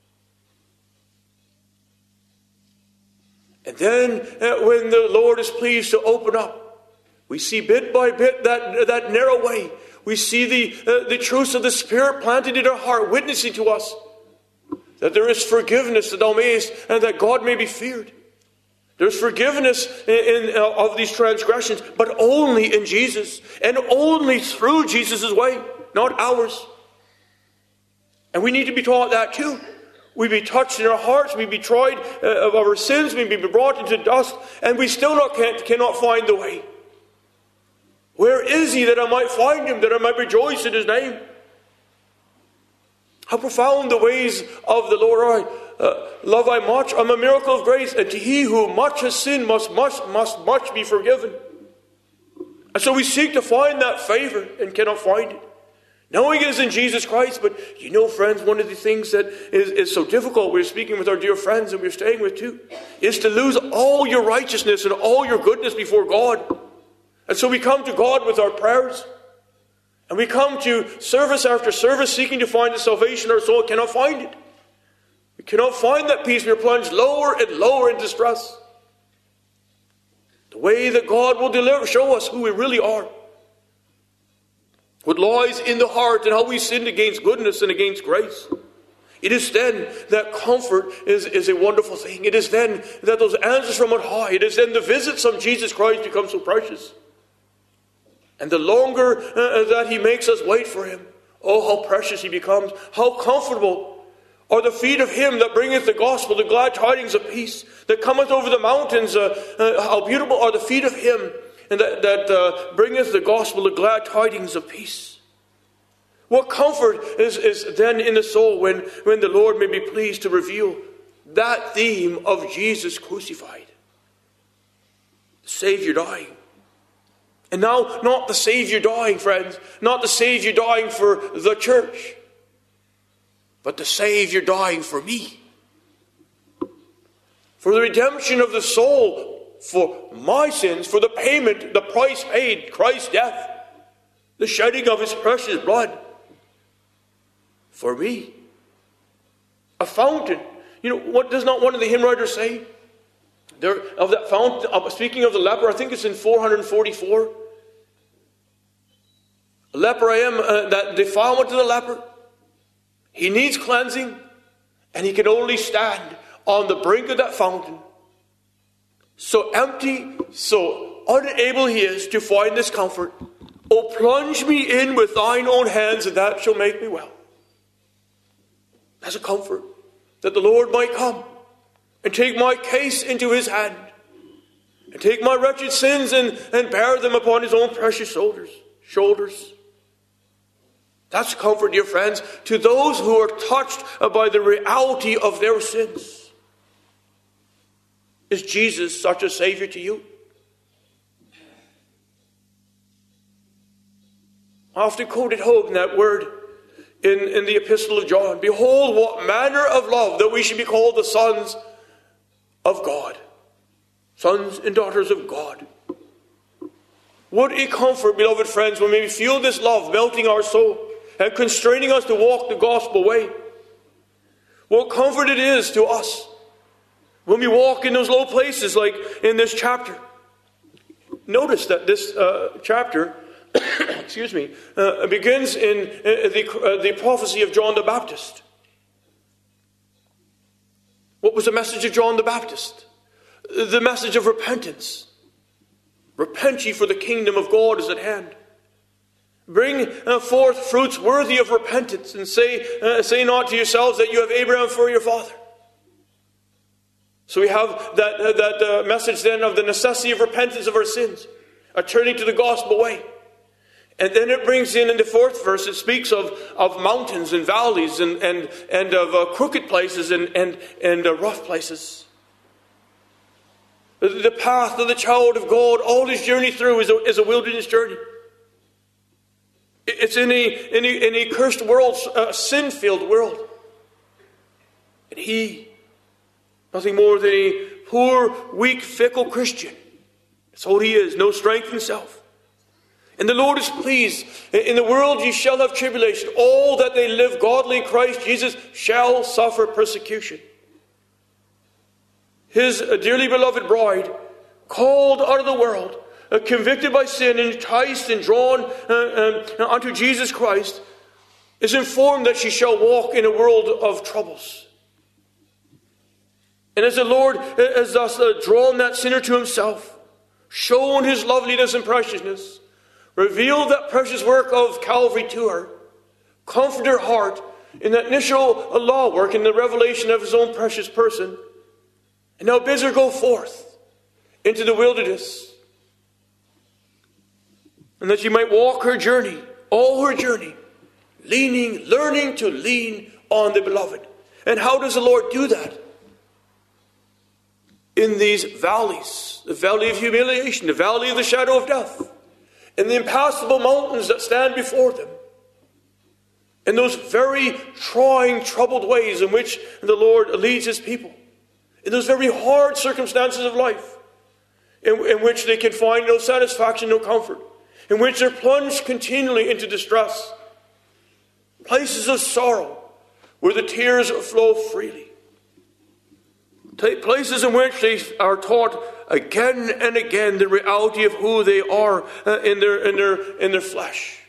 And then when the Lord is pleased to open up, we see bit by bit that narrow way. We see the truths of the Spirit planted in our heart, witnessing to us that there is forgiveness, that thou mayest, and that God may be feared. There's forgiveness of these transgressions, but only in Jesus, and only through Jesus' way, not ours. And we need to be taught that too. We be touched in our hearts, we be tried of our sins, we be brought into dust, and we still cannot find the way. Where is he, that I might find him, that I might rejoice in his name? How profound the ways of the Lord are. Love I much, I'm a miracle of grace, and to he who much has sinned must much be forgiven. And so we seek to find that favor and cannot find it. Knowing it is in Jesus Christ, but you know, friends, one of the things that is so difficult, we're speaking with our dear friends and we're staying with too, is to lose all your righteousness and all your goodness before God. And so we come to God with our prayers, and we come to service after service seeking to find the salvation our soul cannot find it. We cannot find that peace. We're plunged lower and lower in distress. The way that God will show us who we really are, what lies in the heart, and how we sinned against goodness and against grace. It is then that comfort is a wonderful thing. It is then that those answers from on high, it is then the visits of Jesus Christ become so precious. And the longer that he makes us wait for him, oh, how precious he becomes. How comfortable are the feet of him that bringeth the gospel, the glad tidings of peace, that cometh over the mountains. How beautiful are the feet of him and that bringeth the gospel, the glad tidings of peace. What comfort is then in the soul when the Lord may be pleased to reveal that theme of Jesus crucified. The Savior dying. And now, not the Savior dying, friends, not the Savior dying for the church, but the Savior dying for me. For the redemption of the soul, for my sins, for the payment, the price paid, Christ's death, the shedding of his precious blood, for me. A fountain. You know, what does not one of the hymn writers say? There, of that fountain, speaking of the leper, I think it's in 444. A leper I am, that defilement of the leper. He needs cleansing, and he can only stand on the brink of that fountain. So empty, so unable he is to find this comfort. Oh, plunge me in with thine own hands, and that shall make me well. That's a comfort, that the Lord might come and take my case into his hand, and take my wretched sins and bear them upon his own precious shoulders. That's comfort, dear friends, to those who are touched by the reality of their sins. Is Jesus such a Savior to you? I often quoted Hope in that word in the Epistle of John. Behold, what manner of love, that we should be called the sons of God. Sons and daughters of God. What a comfort, beloved friends, when we feel this love melting our soul and constraining us to walk the gospel way. What comfort it is to us when we walk in those low places like in this chapter. Notice that this chapter begins in the prophecy of John the Baptist. What was the message of John the Baptist? The message of repentance. Repent ye, for the kingdom of God is at hand. Bring forth fruits worthy of repentance, and say not to yourselves that you have Abraham for your father. So we have that message then of the necessity of repentance of our sins, a turning to the gospel way. And then it brings in the fourth verse, it speaks of mountains and valleys and of crooked places and rough places. The path of the child of God, all his journey through is a wilderness journey. It's in a cursed world, a sin-filled world. And he Nothing more than a poor, weak, fickle Christian. That's all he is, no strength himself. And the Lord is pleased. In the world ye shall have tribulation. All that they live godly in Christ Jesus shall suffer persecution. His dearly beloved bride, called out of the world, convicted by sin, enticed and drawn unto Jesus Christ, is informed that she shall walk in a world of troubles. And as the Lord has thus drawn that sinner to himself, shown his loveliness and preciousness, revealed that precious work of Calvary to her, comforted her heart in that initial law work, in the revelation of his own precious person, and now bids her go forth into the wilderness, and that she might walk her journey, all her journey, learning to lean on the beloved. And how does the Lord do that? In these valleys, the valley of humiliation, the valley of the shadow of death, and the impassable mountains that stand before them, and those very trying, troubled ways in which the Lord leads his people, in those very hard circumstances of life, in which they can find no satisfaction, no comfort, in which they're plunged continually into distress, places of sorrow where the tears flow freely, places in which they are taught again and again the reality of who they are in their flesh.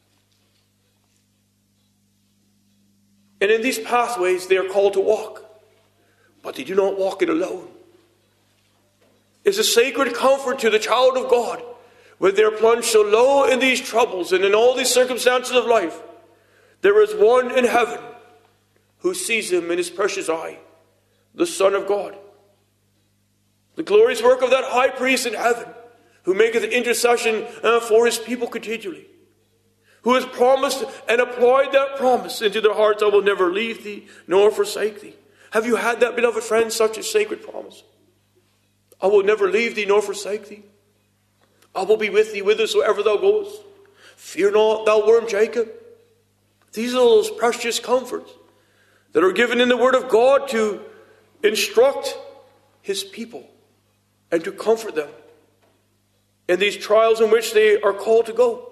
And in these pathways they are called to walk, but they do not walk it alone. It's a sacred comfort to the child of God when they are plunged so low in these troubles and in all these circumstances of life. There is one in heaven who sees him in his precious eye, the Son of God. The glorious work of that high priest in heaven, who maketh intercession for his people continually, who has promised and applied that promise into their hearts: I will never leave thee nor forsake thee. Have you had that, beloved friend, such a sacred promise? I will never leave thee nor forsake thee. I will be with thee whithersoever thou goest. Fear not, thou worm Jacob. These are those precious comforts that are given in the Word of God to instruct his people and to comfort them in these trials in which they are called to go.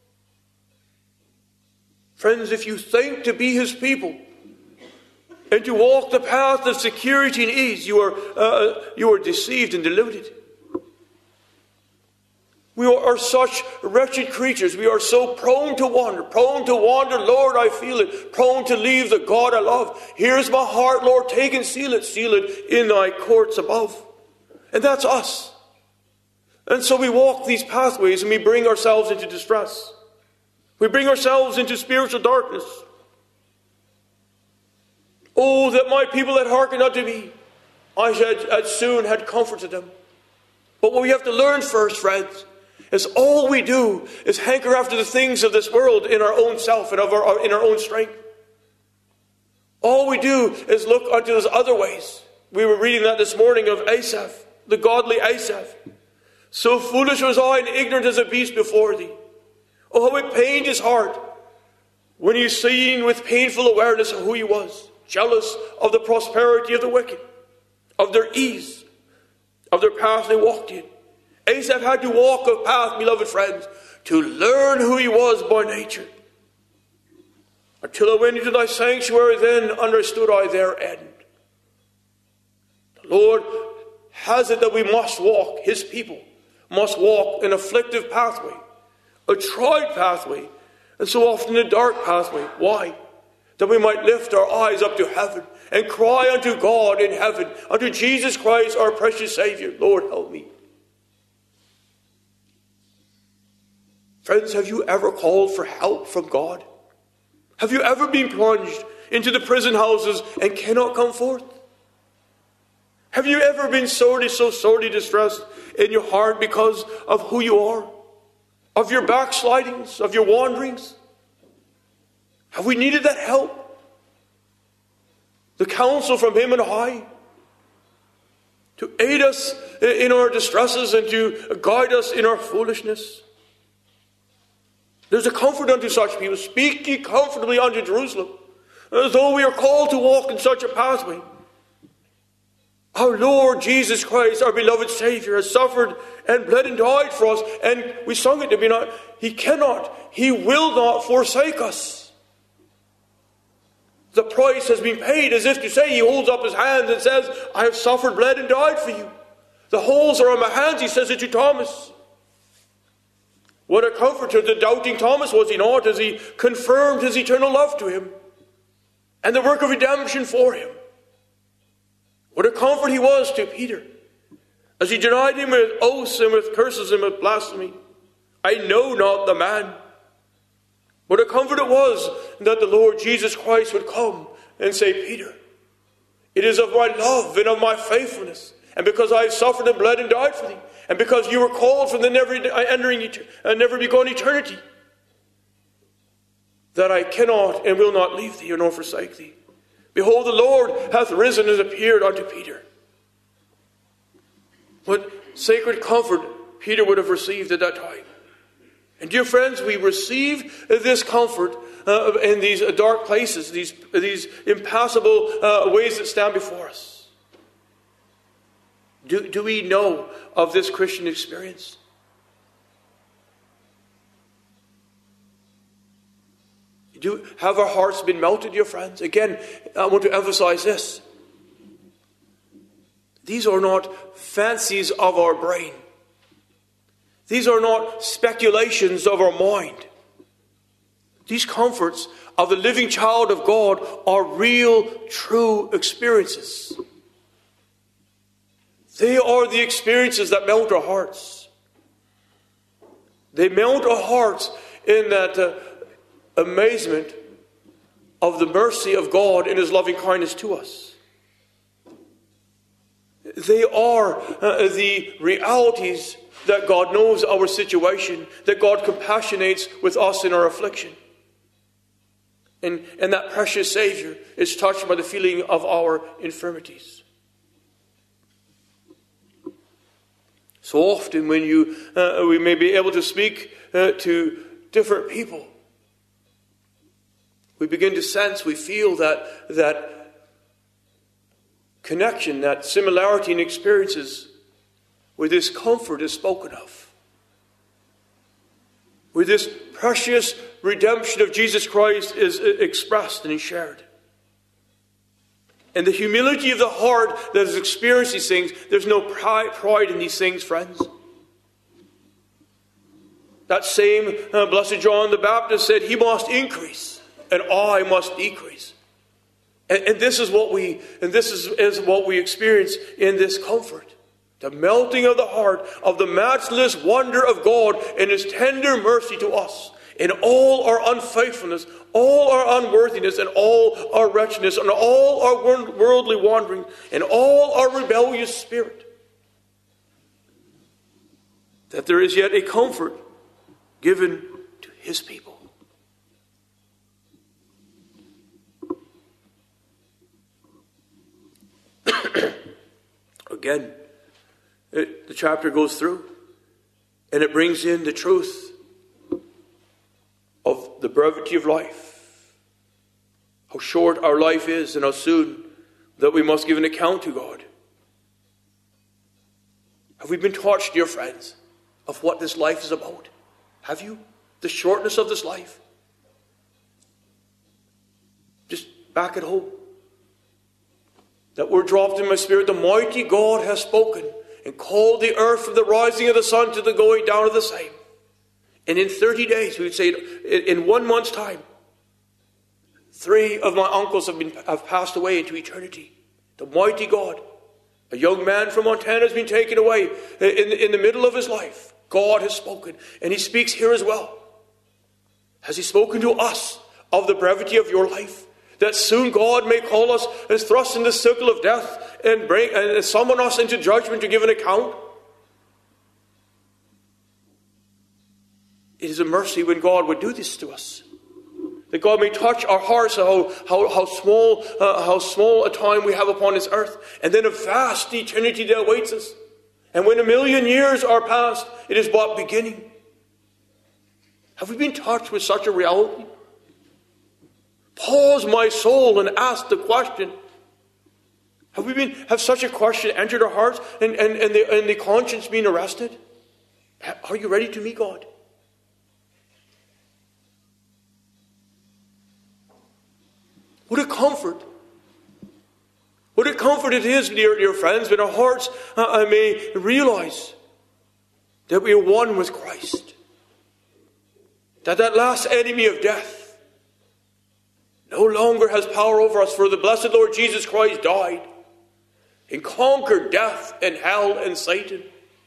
Friends, if you think to be his people and to walk the path of security and ease, you are deceived and deluded. We are such wretched creatures. We are so prone to wander. Lord, I feel it. Prone to leave the God I love. Here's my heart, Lord. Take and seal it in thy courts above. And that's us. And so we walk these pathways and we bring ourselves into distress. We bring ourselves into spiritual darkness. Oh, that my people had hearkened unto me, I had soon had comforted them. But what we have to learn first, friends, is all we do is hanker after the things of this world in our own self and in our own strength. All we do is look unto those other ways. We were reading that this morning of Asaph, the godly Asaph. So foolish was I and ignorant as a beast before thee. Oh, how it pained his heart when he seen with painful awareness of who he was, jealous of the prosperity of the wicked, of their ease, of their path they walked in. Asaph had to walk a path, beloved friends, to learn who he was by nature. Until I went into thy sanctuary, then understood I their end. The Lord has it that we must walk, his people must walk an afflictive pathway, a tried pathway, and so often a dark pathway. Why? That we might lift our eyes up to heaven and cry unto God in heaven, unto Jesus Christ, our precious Savior, Lord, help me. Friends, have you ever called for help from God? Have you ever been plunged into the prison houses and cannot come forth? Have you ever been so sorely distressed in your heart because of who you are? Of your backslidings, of your wanderings? Have we needed that help? The counsel from him on high? To aid us in our distresses and to guide us in our foolishness? There's a comfort unto such people. Speak ye comfortably unto Jerusalem, as though we are called to walk in such a pathway. Our Lord Jesus Christ, our beloved Savior, has suffered and bled and died for us. And we sung it to be not. He cannot, He will not forsake us. The price has been paid, as if to say, He holds up His hands and says, I have suffered, bled, and died for you. The holes are on my hands, He says it to Thomas. What a comforter the doubting Thomas was, he not, as he confirmed his eternal love to him and the work of redemption for him. What a comfort he was to Peter, as he denied him with oaths and with curses and with blasphemy. I know not the man. What a comfort it was that the Lord Jesus Christ would come and say, Peter, it is of my love and of my faithfulness, and because I have suffered and bled and died for thee, and because you were called from the never begun eternity, that I cannot and will not leave thee nor forsake thee. Behold, the Lord hath risen and appeared unto Peter. What sacred comfort Peter would have received at that time. And dear friends, we receive this comfort in these dark places, these impassable ways that stand before us. Do we know of this Christian experience? Have our hearts been melted, dear friends? Again, I want to emphasize this. These are not fancies of our brain. These are not speculations of our mind. These comforts of the living child of God are real, true experiences. They are the experiences that melt our hearts. They melt our hearts in that amazement of the mercy of God and His loving kindness to us. They are the realities that God knows our situation, that God compassionates with us in our affliction. And that precious Savior is touched by the feeling of our infirmities. So often when we may be able to speak to different people, we begin to sense, we feel that connection, that similarity in experiences where this comfort is spoken of. Where this precious redemption of Jesus Christ is expressed and is shared. And the humility of the heart that has experienced these things, there's no pride in these things, friends. That same Blessed John the Baptist said, he must increase and I must decrease. And this is what we experience in this comfort. The melting of the heart of the matchless wonder of God and His tender mercy to us in all our unfaithfulness, all our unworthiness, and all our wretchedness, and all our worldly wandering, and all our rebellious spirit. That there is yet a comfort given to His people. Again, the chapter goes through and it brings in the truth of the brevity of life. How short our life is and how soon that we must give an account to God. Have we been taught, dear friends, of what this life is about? Have you? The shortness of this life? Just back at home. That word dropped in my spirit, the mighty God has spoken and called the earth from the rising of the sun to the going down of the same. And in 30 days, we would say, in 1 month's time, 3 of my uncles have passed away into eternity. The mighty God. A young man from Montana has been taken away in the middle of his life. God has spoken, and He speaks here as well. Has He spoken to us of the brevity of your life? That soon God may call us and thrust in the circle of death and summon us into judgment to give an account. It is a mercy when God would do this to us. That God may touch our hearts, how small a time we have upon this earth, and then a vast eternity that awaits us. And when 1,000,000 years are past, it is but beginning. Have we been touched with such a reality? Pause, my soul, and ask the question, Have such a question entered our hearts and the conscience being arrested? Are you ready to meet God? What a comfort. What a comfort it is, dear friends, when our hearts may realize that we are one with Christ. That last enemy of death no longer has power over us, for the blessed Lord Jesus Christ died and conquered death and hell and Satan.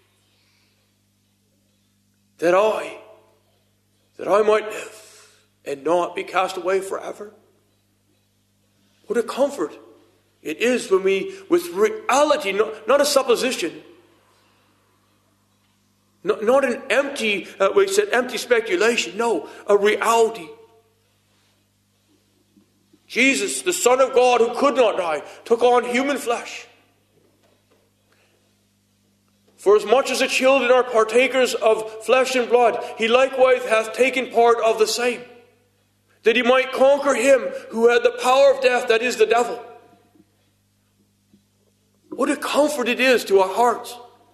That I might live and not be cast away forever. What a comfort it is when we, with reality, not a supposition, not an empty speculation, no, a reality. Jesus, the Son of God who could not die, took on human flesh. For as much as the children are partakers of flesh and blood, he likewise hath taken part of the same, that he might conquer him who had the power of death, that is the devil. What a comfort it is to our hearts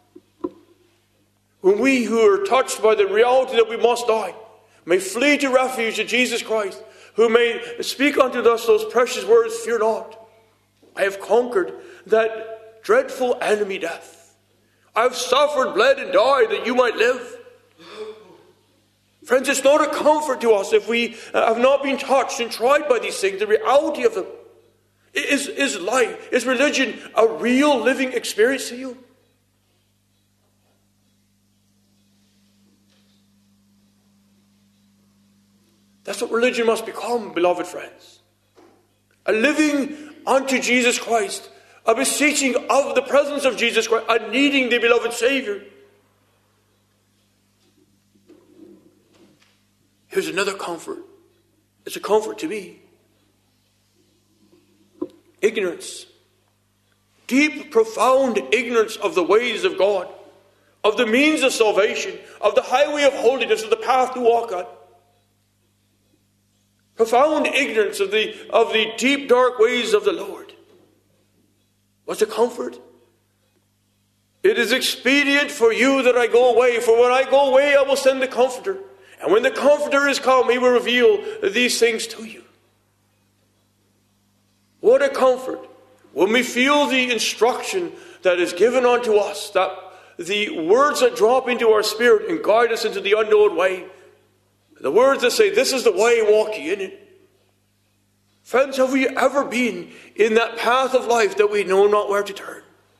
when we who are touched by the reality that we must die may flee to refuge in Jesus Christ, who may speak unto us those precious words, fear not, I have conquered that dreadful enemy death. I have suffered, bled, and died that you might live. Friends, it's not a comfort to us if we have not been touched and tried by these things, the reality of them. Is life, is religion a real living experience to you? That's what religion must become, beloved friends. A living unto Jesus Christ, a beseeching of the presence of Jesus Christ, a needing the beloved Savior. Here's another comfort. It's a comfort to me. Ignorance. Deep, profound ignorance of the ways of God, of the means of salvation, of the highway of holiness, of the path to walk on. Profound ignorance of the deep, dark ways of the Lord. What's a comfort? It is expedient for you that I go away, for when I go away I will send the Comforter. And when the Comforter is come, he will reveal these things to you. What a comfort when we feel the instruction that is given unto us, that the words that drop into our spirit and guide us into the unknown way, the words that say, this is the way, walk ye in it. Friends, have we ever been in that path of life that we know not where to turn?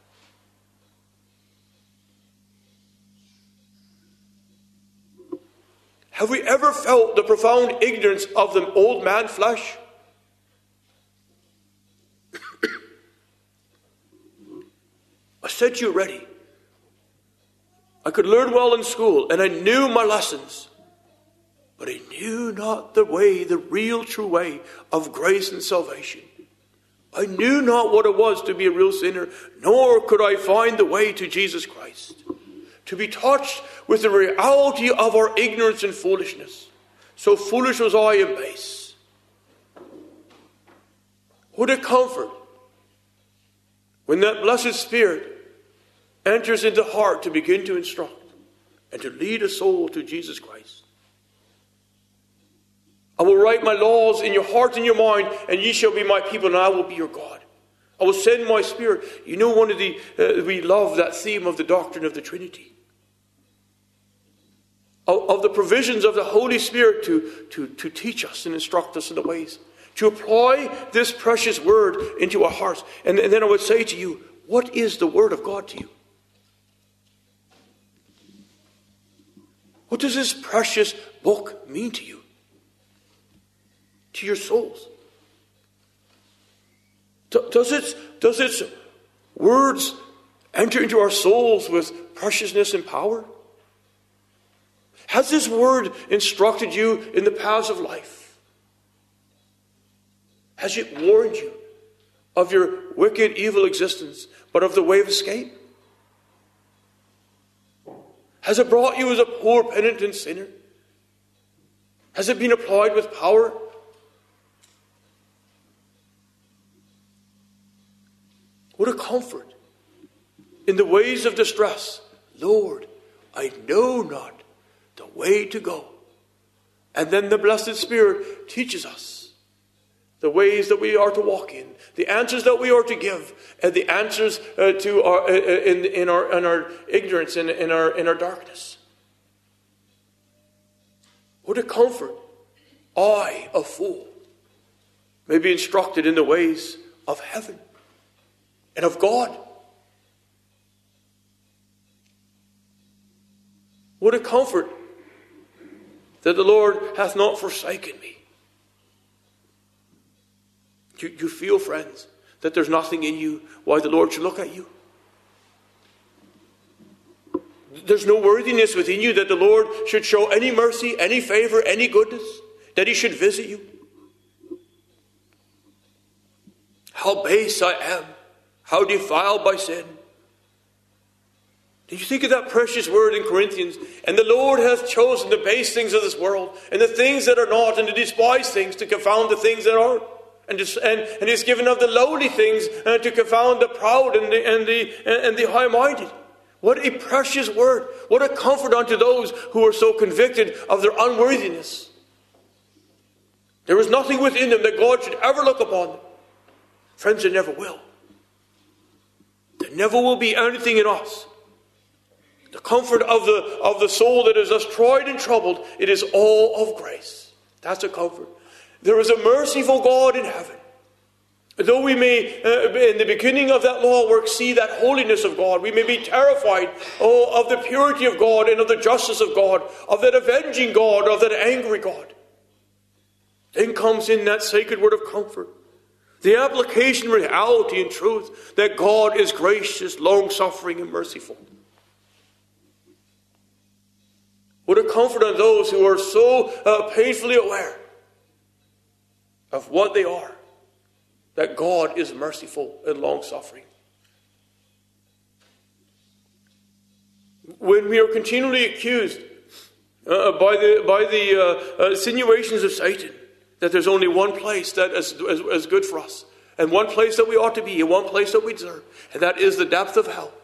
Have we ever felt the profound ignorance of the old man flesh? I said to you already, I could learn well in school, and I knew my lessons, but I knew not the way, the real true way of grace and salvation. I knew not what it was to be a real sinner, nor could I find the way to Jesus Christ, to be touched with the reality of our ignorance and foolishness. So foolish was I and base. What a comfort when that blessed Spirit enters into the heart to begin to instruct and to lead a soul to Jesus Christ. I will write my laws in your heart and your mind, and ye shall be my people, and I will be your God. I will send my Spirit. You know, we love that theme of the doctrine of the Trinity. Of the provisions of the Holy Spirit to teach us and instruct us in the ways. To apply this precious word into our hearts. And then I would say to you, what is the word of God to you? What does this precious book mean to you? To your souls? Does its words enter into our souls with preciousness and power? Has this word instructed you in the paths of life? Has it warned you of your wicked, evil existence, but of the way of escape? Has it brought you as a poor, penitent sinner? Has it been applied with power? What a comfort in the ways of distress. Lord, I know not the way to go. And then the blessed Spirit teaches us the ways that we are to walk in, the answers that we are to give, and the answers to our in our ignorance and in our darkness. What a comfort! I, a fool, may be instructed in the ways of heaven and of God. What a comfort that the Lord hath not forsaken me. You feel, friends, that there's nothing in you why the Lord should look at you? There's no worthiness within you that the Lord should show any mercy, any favor, any goodness, that he should visit you? How base I am, how defiled by sin. Did you think of that precious word in Corinthians? And the Lord hath chosen the base things of this world, and the things that are not, and the despised things, to confound the things that are. And is given of the lowly things to confound the proud and the high-minded. What a precious word. What a comfort unto those who are so convicted of their unworthiness. There is nothing within them that God should ever look upon them. Friends, there never will. There never will be anything in us. The comfort of the soul that is thus tried and troubled, it is all of grace. That's a comfort. There is a merciful God in heaven. Though we may, in the beginning of that law work, see that holiness of God, we may be terrified, of the purity of God and of the justice of God, of that avenging God, of that angry God. Then comes in that sacred word of comfort, the application, reality, and truth that God is gracious, long-suffering, and merciful. What a comfort on those who are so painfully aware of what they are, that God is merciful and long-suffering. When we are continually accused by the insinuations of Satan that there's only one place that is good for us, and one place that we ought to be, and one place that we deserve, and that is the depth of hell.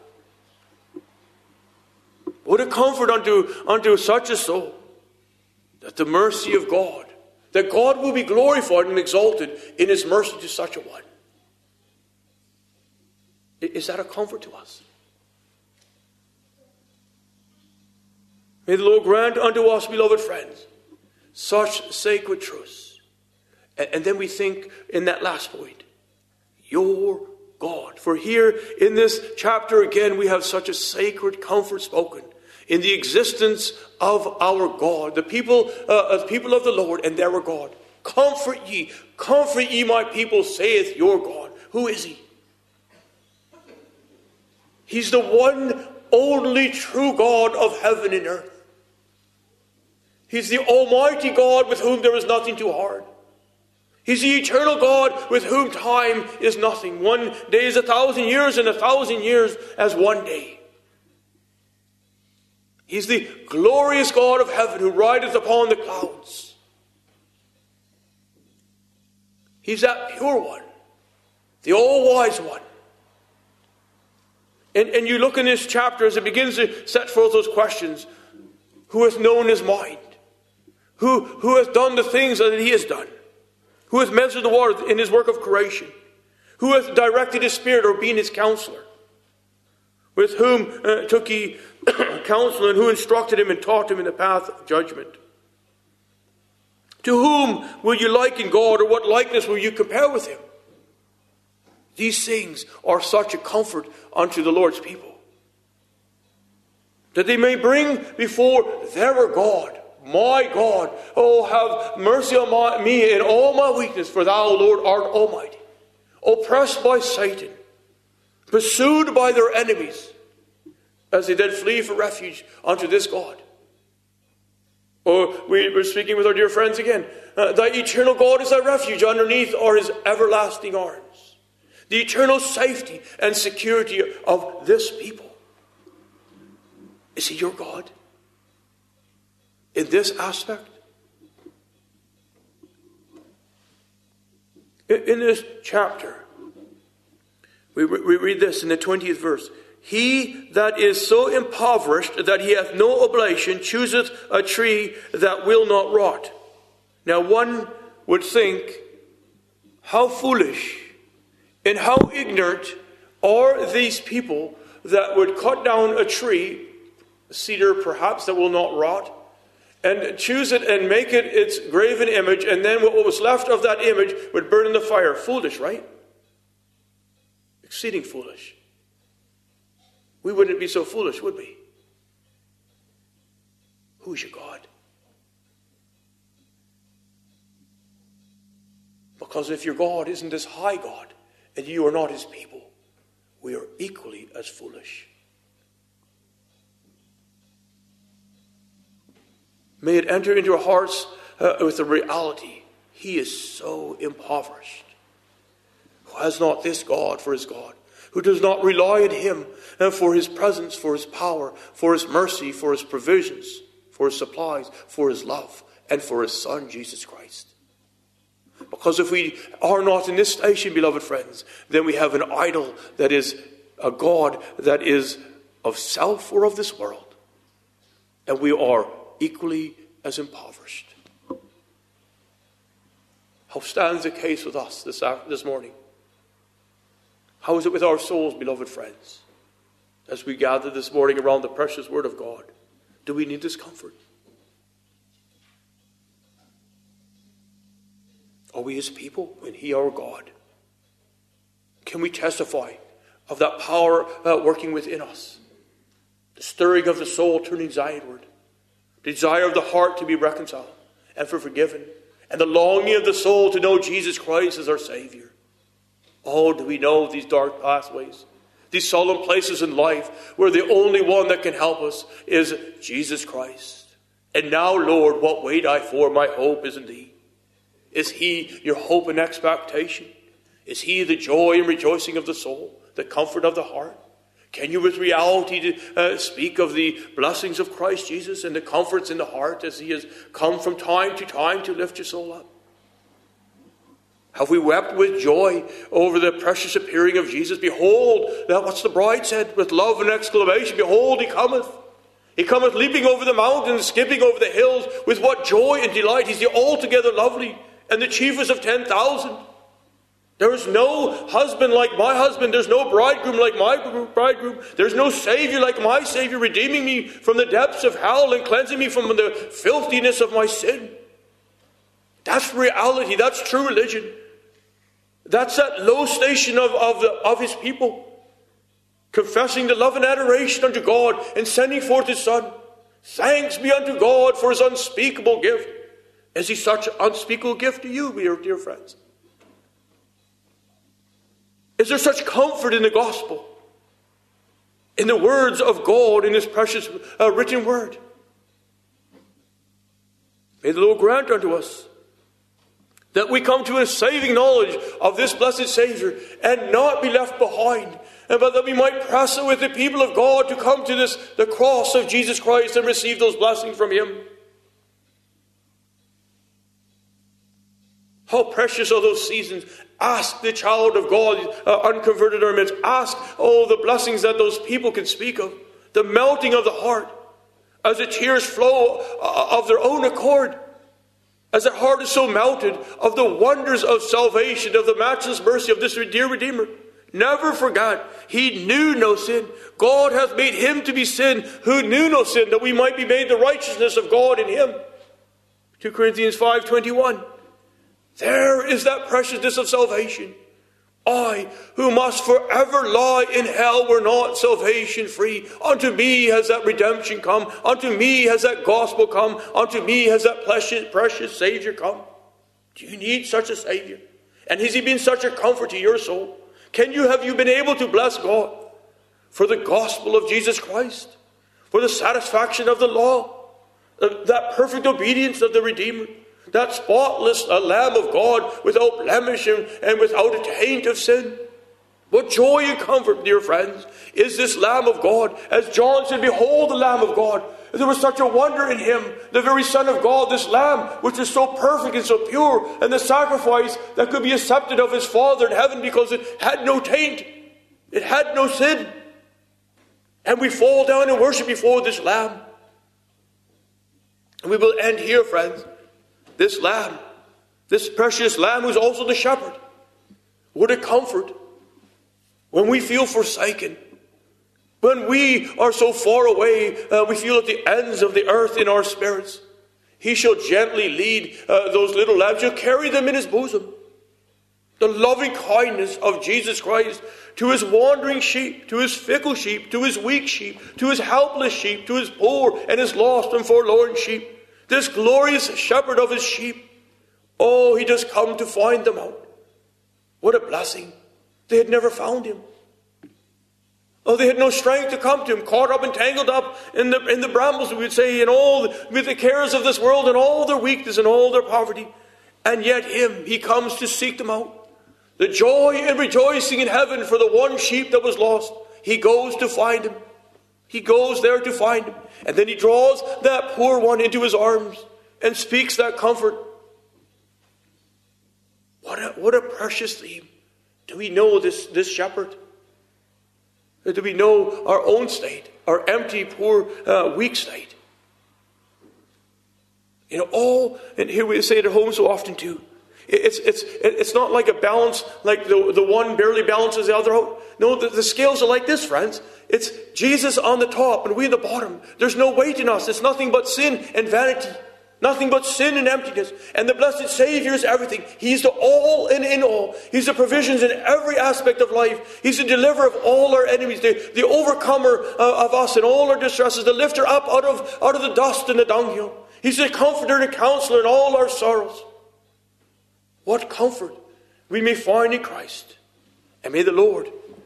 What a comfort unto such a soul, that the mercy of God, that God will be glorified and exalted in his mercy to such a one. Is that a comfort to us? May the Lord grant unto us, beloved friends, such sacred truths. And then we think in that last point, your God. For here in this chapter again, we have such a sacred comfort spoken in the existence of our God, the people of the Lord, and their God. Comfort ye, my people, saith your God. Who is he? He's the one only true God of heaven and earth. He's the almighty God with whom there is nothing too hard. He's the eternal God with whom time is nothing. 1 day is 1,000 years, and 1,000 years as 1 day. He's the glorious God of heaven who rideth upon the clouds. He's that pure one, the all-wise one. And you look in this chapter as it begins to set forth those questions. Who hath known his mind? Who hath done the things that he has done? Who hath measured the water in his work of creation? Who hath directed his spirit or been his counselor? With whom took he counsel, and who instructed him and taught him in the path of judgment? To whom will you liken God, or what likeness will you compare with him? These things are such a comfort unto the Lord's people, that they may bring before their God, my God, oh, have mercy on me in all my weakness, for thou, Lord, art almighty. Oppressed by Satan, pursued by their enemies, as they did flee for refuge unto this God. Or we were speaking with our dear friends again. Thy eternal God is thy refuge. Underneath are his everlasting arms. The eternal safety and security of this people. Is he your God? In this aspect? In this chapter, We read this in the 20th verse. He that is so impoverished that he hath no oblation chooseth a tree that will not rot. Now one would think, how foolish and how ignorant are these people that would cut down a tree, cedar perhaps, that will not rot, and choose it and make it its graven image, and then what was left of that image would burn in the fire. Foolish, right? Exceeding foolish. We wouldn't be so foolish, would we? Who's your God? Because if your God isn't this high God, and you are not his people, we are equally as foolish. May it enter into our hearts with the reality, he is so impoverished, who has not this God for his God, who does not rely on him for his presence, for his power, for his mercy, for his provisions, for his supplies, for his love, and for his Son, Jesus Christ. Because if we are not in this station, beloved friends, then we have an idol that is a God that is of self or of this world. And we are equally as impoverished. How stands the case with us this morning? How is it with our souls, beloved friends, as we gather this morning around the precious Word of God? Do we need this comfort? Are we his people and he our God? Can we testify of that power working within us? The stirring of the soul turning Zionward. The desire of the heart to be reconciled and forgiven. And the longing of the soul to know Jesus Christ as our Savior. Oh, do we know these dark pathways? These solemn places in life where the only one that can help us is Jesus Christ. And now, Lord, what wait I for? My hope is in thee. Is he your hope and expectation? Is he the joy and rejoicing of the soul, the comfort of the heart? Can you with reality speak of the blessings of Christ Jesus and the comforts in the heart as he has come from time to lift your soul up? Have we wept with joy over the precious appearing of Jesus? Behold, now what's the bride said with love and exclamation? Behold, he cometh. He cometh leaping over the mountains, skipping over the hills. With what joy and delight. He's the altogether lovely and the chiefest of 10,000. There is no husband like my husband. There's no bridegroom like my bridegroom. There's no Savior like my Savior, redeeming me from the depths of hell and cleansing me from the filthiness of my sin. That's reality. That's true religion. That's that low station of his people. Confessing the love and adoration unto God and sending forth his Son. Thanks be unto God for his unspeakable gift. Is he such an unspeakable gift to you, dear friends? Is there such comfort in the gospel? In the words of God, in his precious written word? May the Lord grant unto us that we come to a saving knowledge of this blessed Savior and not be left behind, but that we might press it with the people of God to come to the cross of Jesus Christ and receive those blessings from him. How precious are those seasons. Ask the child of God, unconverted or midst. Ask, the blessings that those people can speak of. The melting of the heart as the tears flow of their own accord. As their heart is so melted of the wonders of salvation, of the matchless mercy of this dear Redeemer. Never forget, he knew no sin. God hath made him to be sin who knew no sin, that we might be made the righteousness of God in him. 2 Corinthians 5:21. There is that preciousness of salvation. I, who must forever lie in hell, were not salvation free. Unto me has that redemption come. Unto me has that gospel come. Unto me has that precious Savior come. Do you need such a Savior? And has he been such a comfort to your soul? Have you been able to bless God for the gospel of Jesus Christ? For the satisfaction of the law? That perfect obedience of the Redeemer? That spotless Lamb of God without blemish and without a taint of sin. What joy and comfort, dear friends, is this Lamb of God. As John said, behold the Lamb of God. There was such a wonder in him, the very Son of God, this Lamb, which is so perfect and so pure, and the sacrifice that could be accepted of his Father in heaven because it had no taint. It had no sin. And we fall down and worship before this Lamb. And we will end here, friends. This Lamb, this precious Lamb who's also the shepherd. What a comfort when we feel forsaken. When we are so far away, we feel at the ends of the earth in our spirits. He shall gently lead those little lambs. He'll carry them in his bosom. The loving kindness of Jesus Christ to his wandering sheep, to his fickle sheep, to his weak sheep, to his helpless sheep, to his poor and his lost and forlorn sheep. This glorious shepherd of his sheep. Oh, he does come to find them out. What a blessing. They had never found him. Oh, they had no strength to come to him, caught up and tangled up in the brambles, we would say, with the cares of this world and all their weakness and all their poverty. And yet he comes to seek them out. The joy and rejoicing in heaven for the one sheep that was lost. He goes to find him. He goes there to find him. And then he draws that poor one into his arms and speaks that comfort. What a precious theme. Do we know this shepherd? Do we know our own state, our empty, poor, weak state? And here we say it at home so often too. It's not like a balance, like the one barely balances the other out. No, the scales are like this, friends. It's Jesus on the top and we at the bottom. There's no weight in us. It's nothing but sin and vanity. Nothing but sin and emptiness. And the blessed Savior is everything. He's the all and in all. He's the provisions in every aspect of life. He's the deliverer of all our enemies. The overcomer of us in all our distresses. The lifter up out of the dust and the dunghill. He's the comforter and counselor in all our sorrows. What comfort we may find in Christ. And may the Lord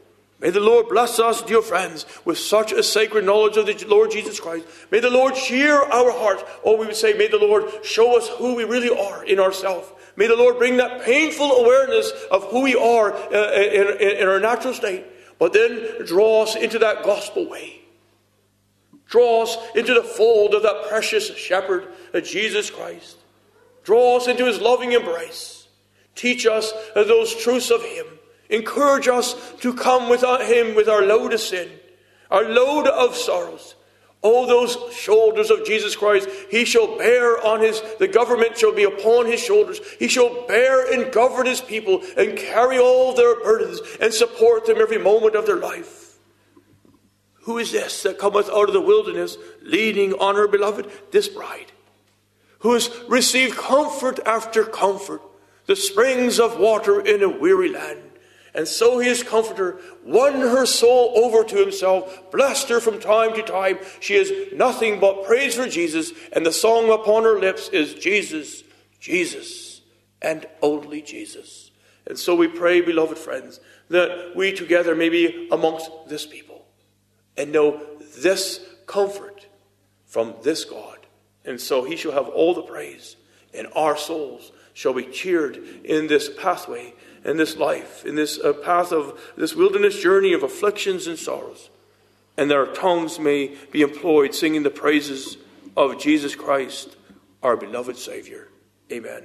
bless us, dear friends, with such a sacred knowledge of the Lord Jesus Christ. May the Lord cheer our hearts. Or we would say, may the Lord show us who we really are in ourselves. May the Lord bring that painful awareness of who we are in our natural state. But then draw us into that gospel way. Draw us into the fold of that precious shepherd, Jesus Christ. Draw us into his loving embrace. Teach us those truths of him. Encourage us to come with him with our load of sin, our load of sorrows. Oh, those shoulders of Jesus Christ, he shall bear on the government shall be upon his shoulders. He shall bear and govern his people and carry all their burdens and support them every moment of their life. Who is this that cometh out of the wilderness, leaning on her beloved? This bride, who has received comfort after comfort, the springs of water in a weary land. And so his comforter won her soul over to himself, blessed her from time to time. She has nothing but praise for Jesus, and the song upon her lips is Jesus, Jesus, and only Jesus. And so we pray, beloved friends, that we together may be amongst this people and know this comfort from this God. And so he shall have all the praise, and our souls shall be cheered in this pathway, in this life, in this path of this wilderness journey of afflictions and sorrows. And that our tongues may be employed singing the praises of Jesus Christ, our beloved Savior. Amen.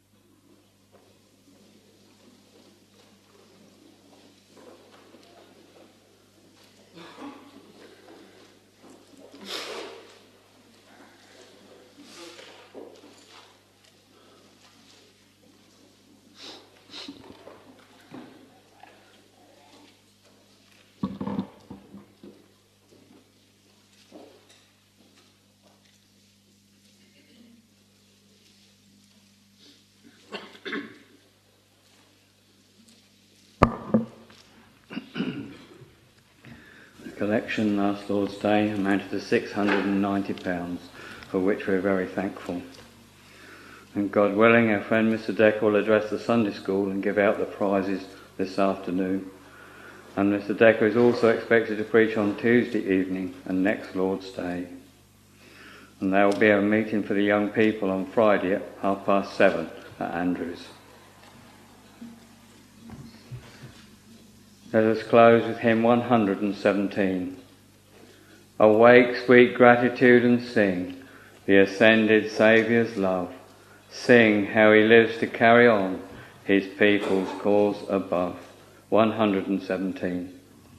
Collection last Lord's Day amounted to £690, for which we're very thankful. And God willing, our friend Mr. Decker will address the Sunday school and give out the prizes this afternoon. And Mr. Decker is also expected to preach on Tuesday evening and next Lord's Day. And there will be a meeting for the young people on Friday at 7:30 at Andrews. Let us close with hymn 117. Awake, sweet gratitude, and sing the ascended Saviour's love. Sing how he lives to carry on his people's cause above. 117.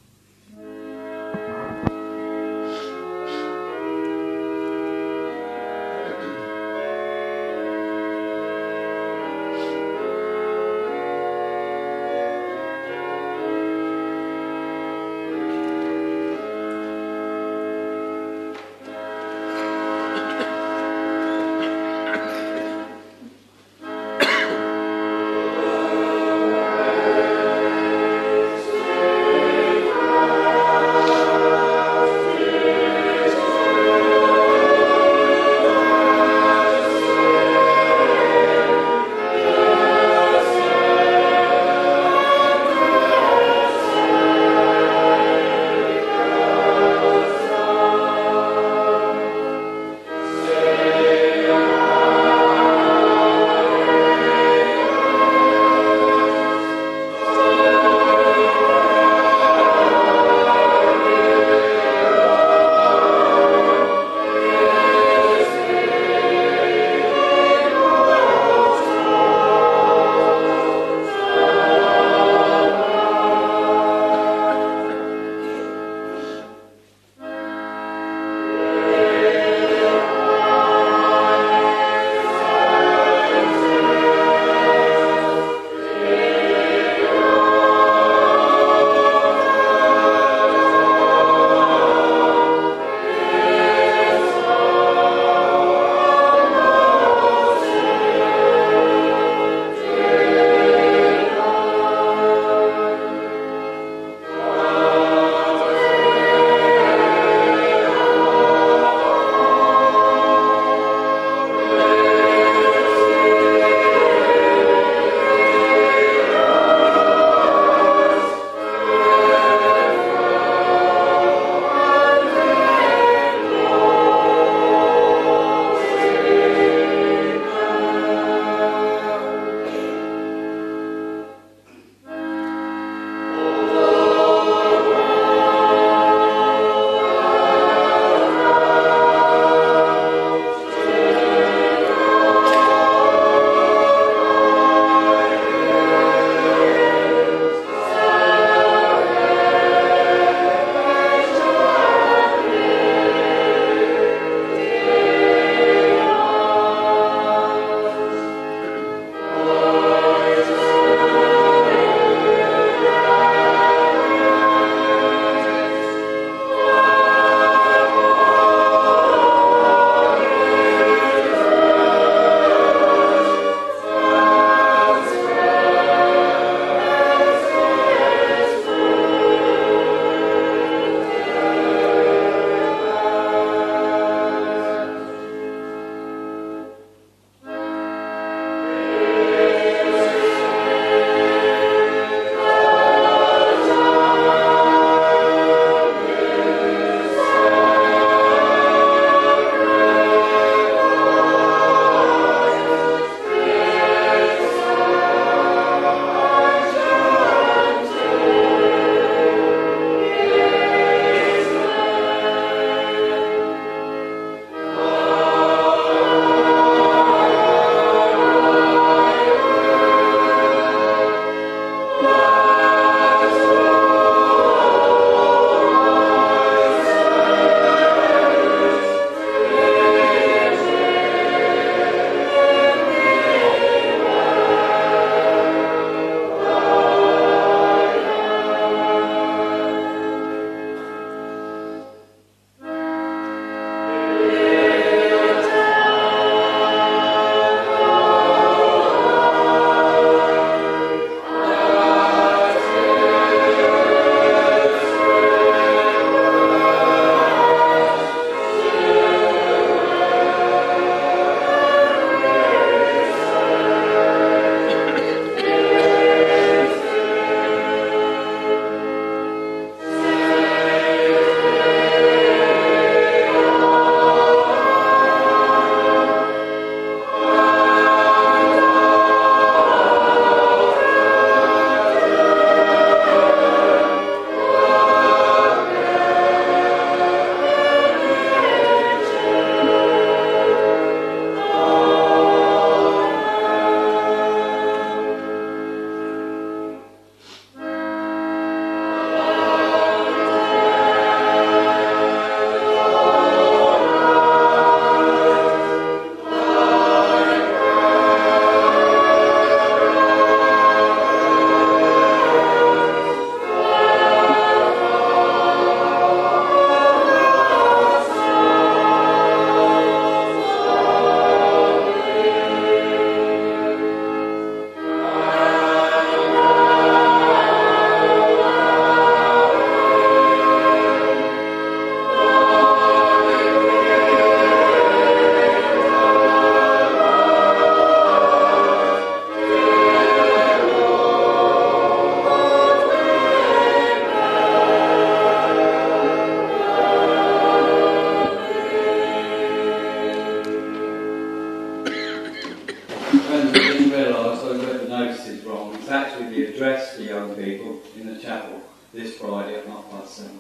chapel this Friday at 7:30.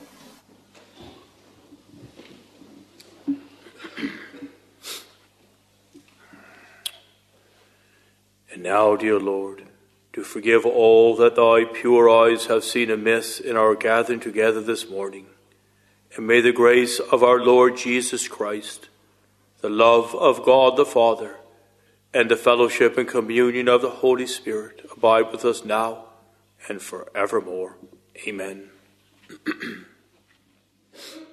And now, dear Lord, do forgive all that thy pure eyes have seen amiss in our gathering together this morning. And may the grace of our Lord Jesus Christ, the love of God the Father, and the fellowship and communion of the Holy Spirit abide with us now and forevermore. Amen.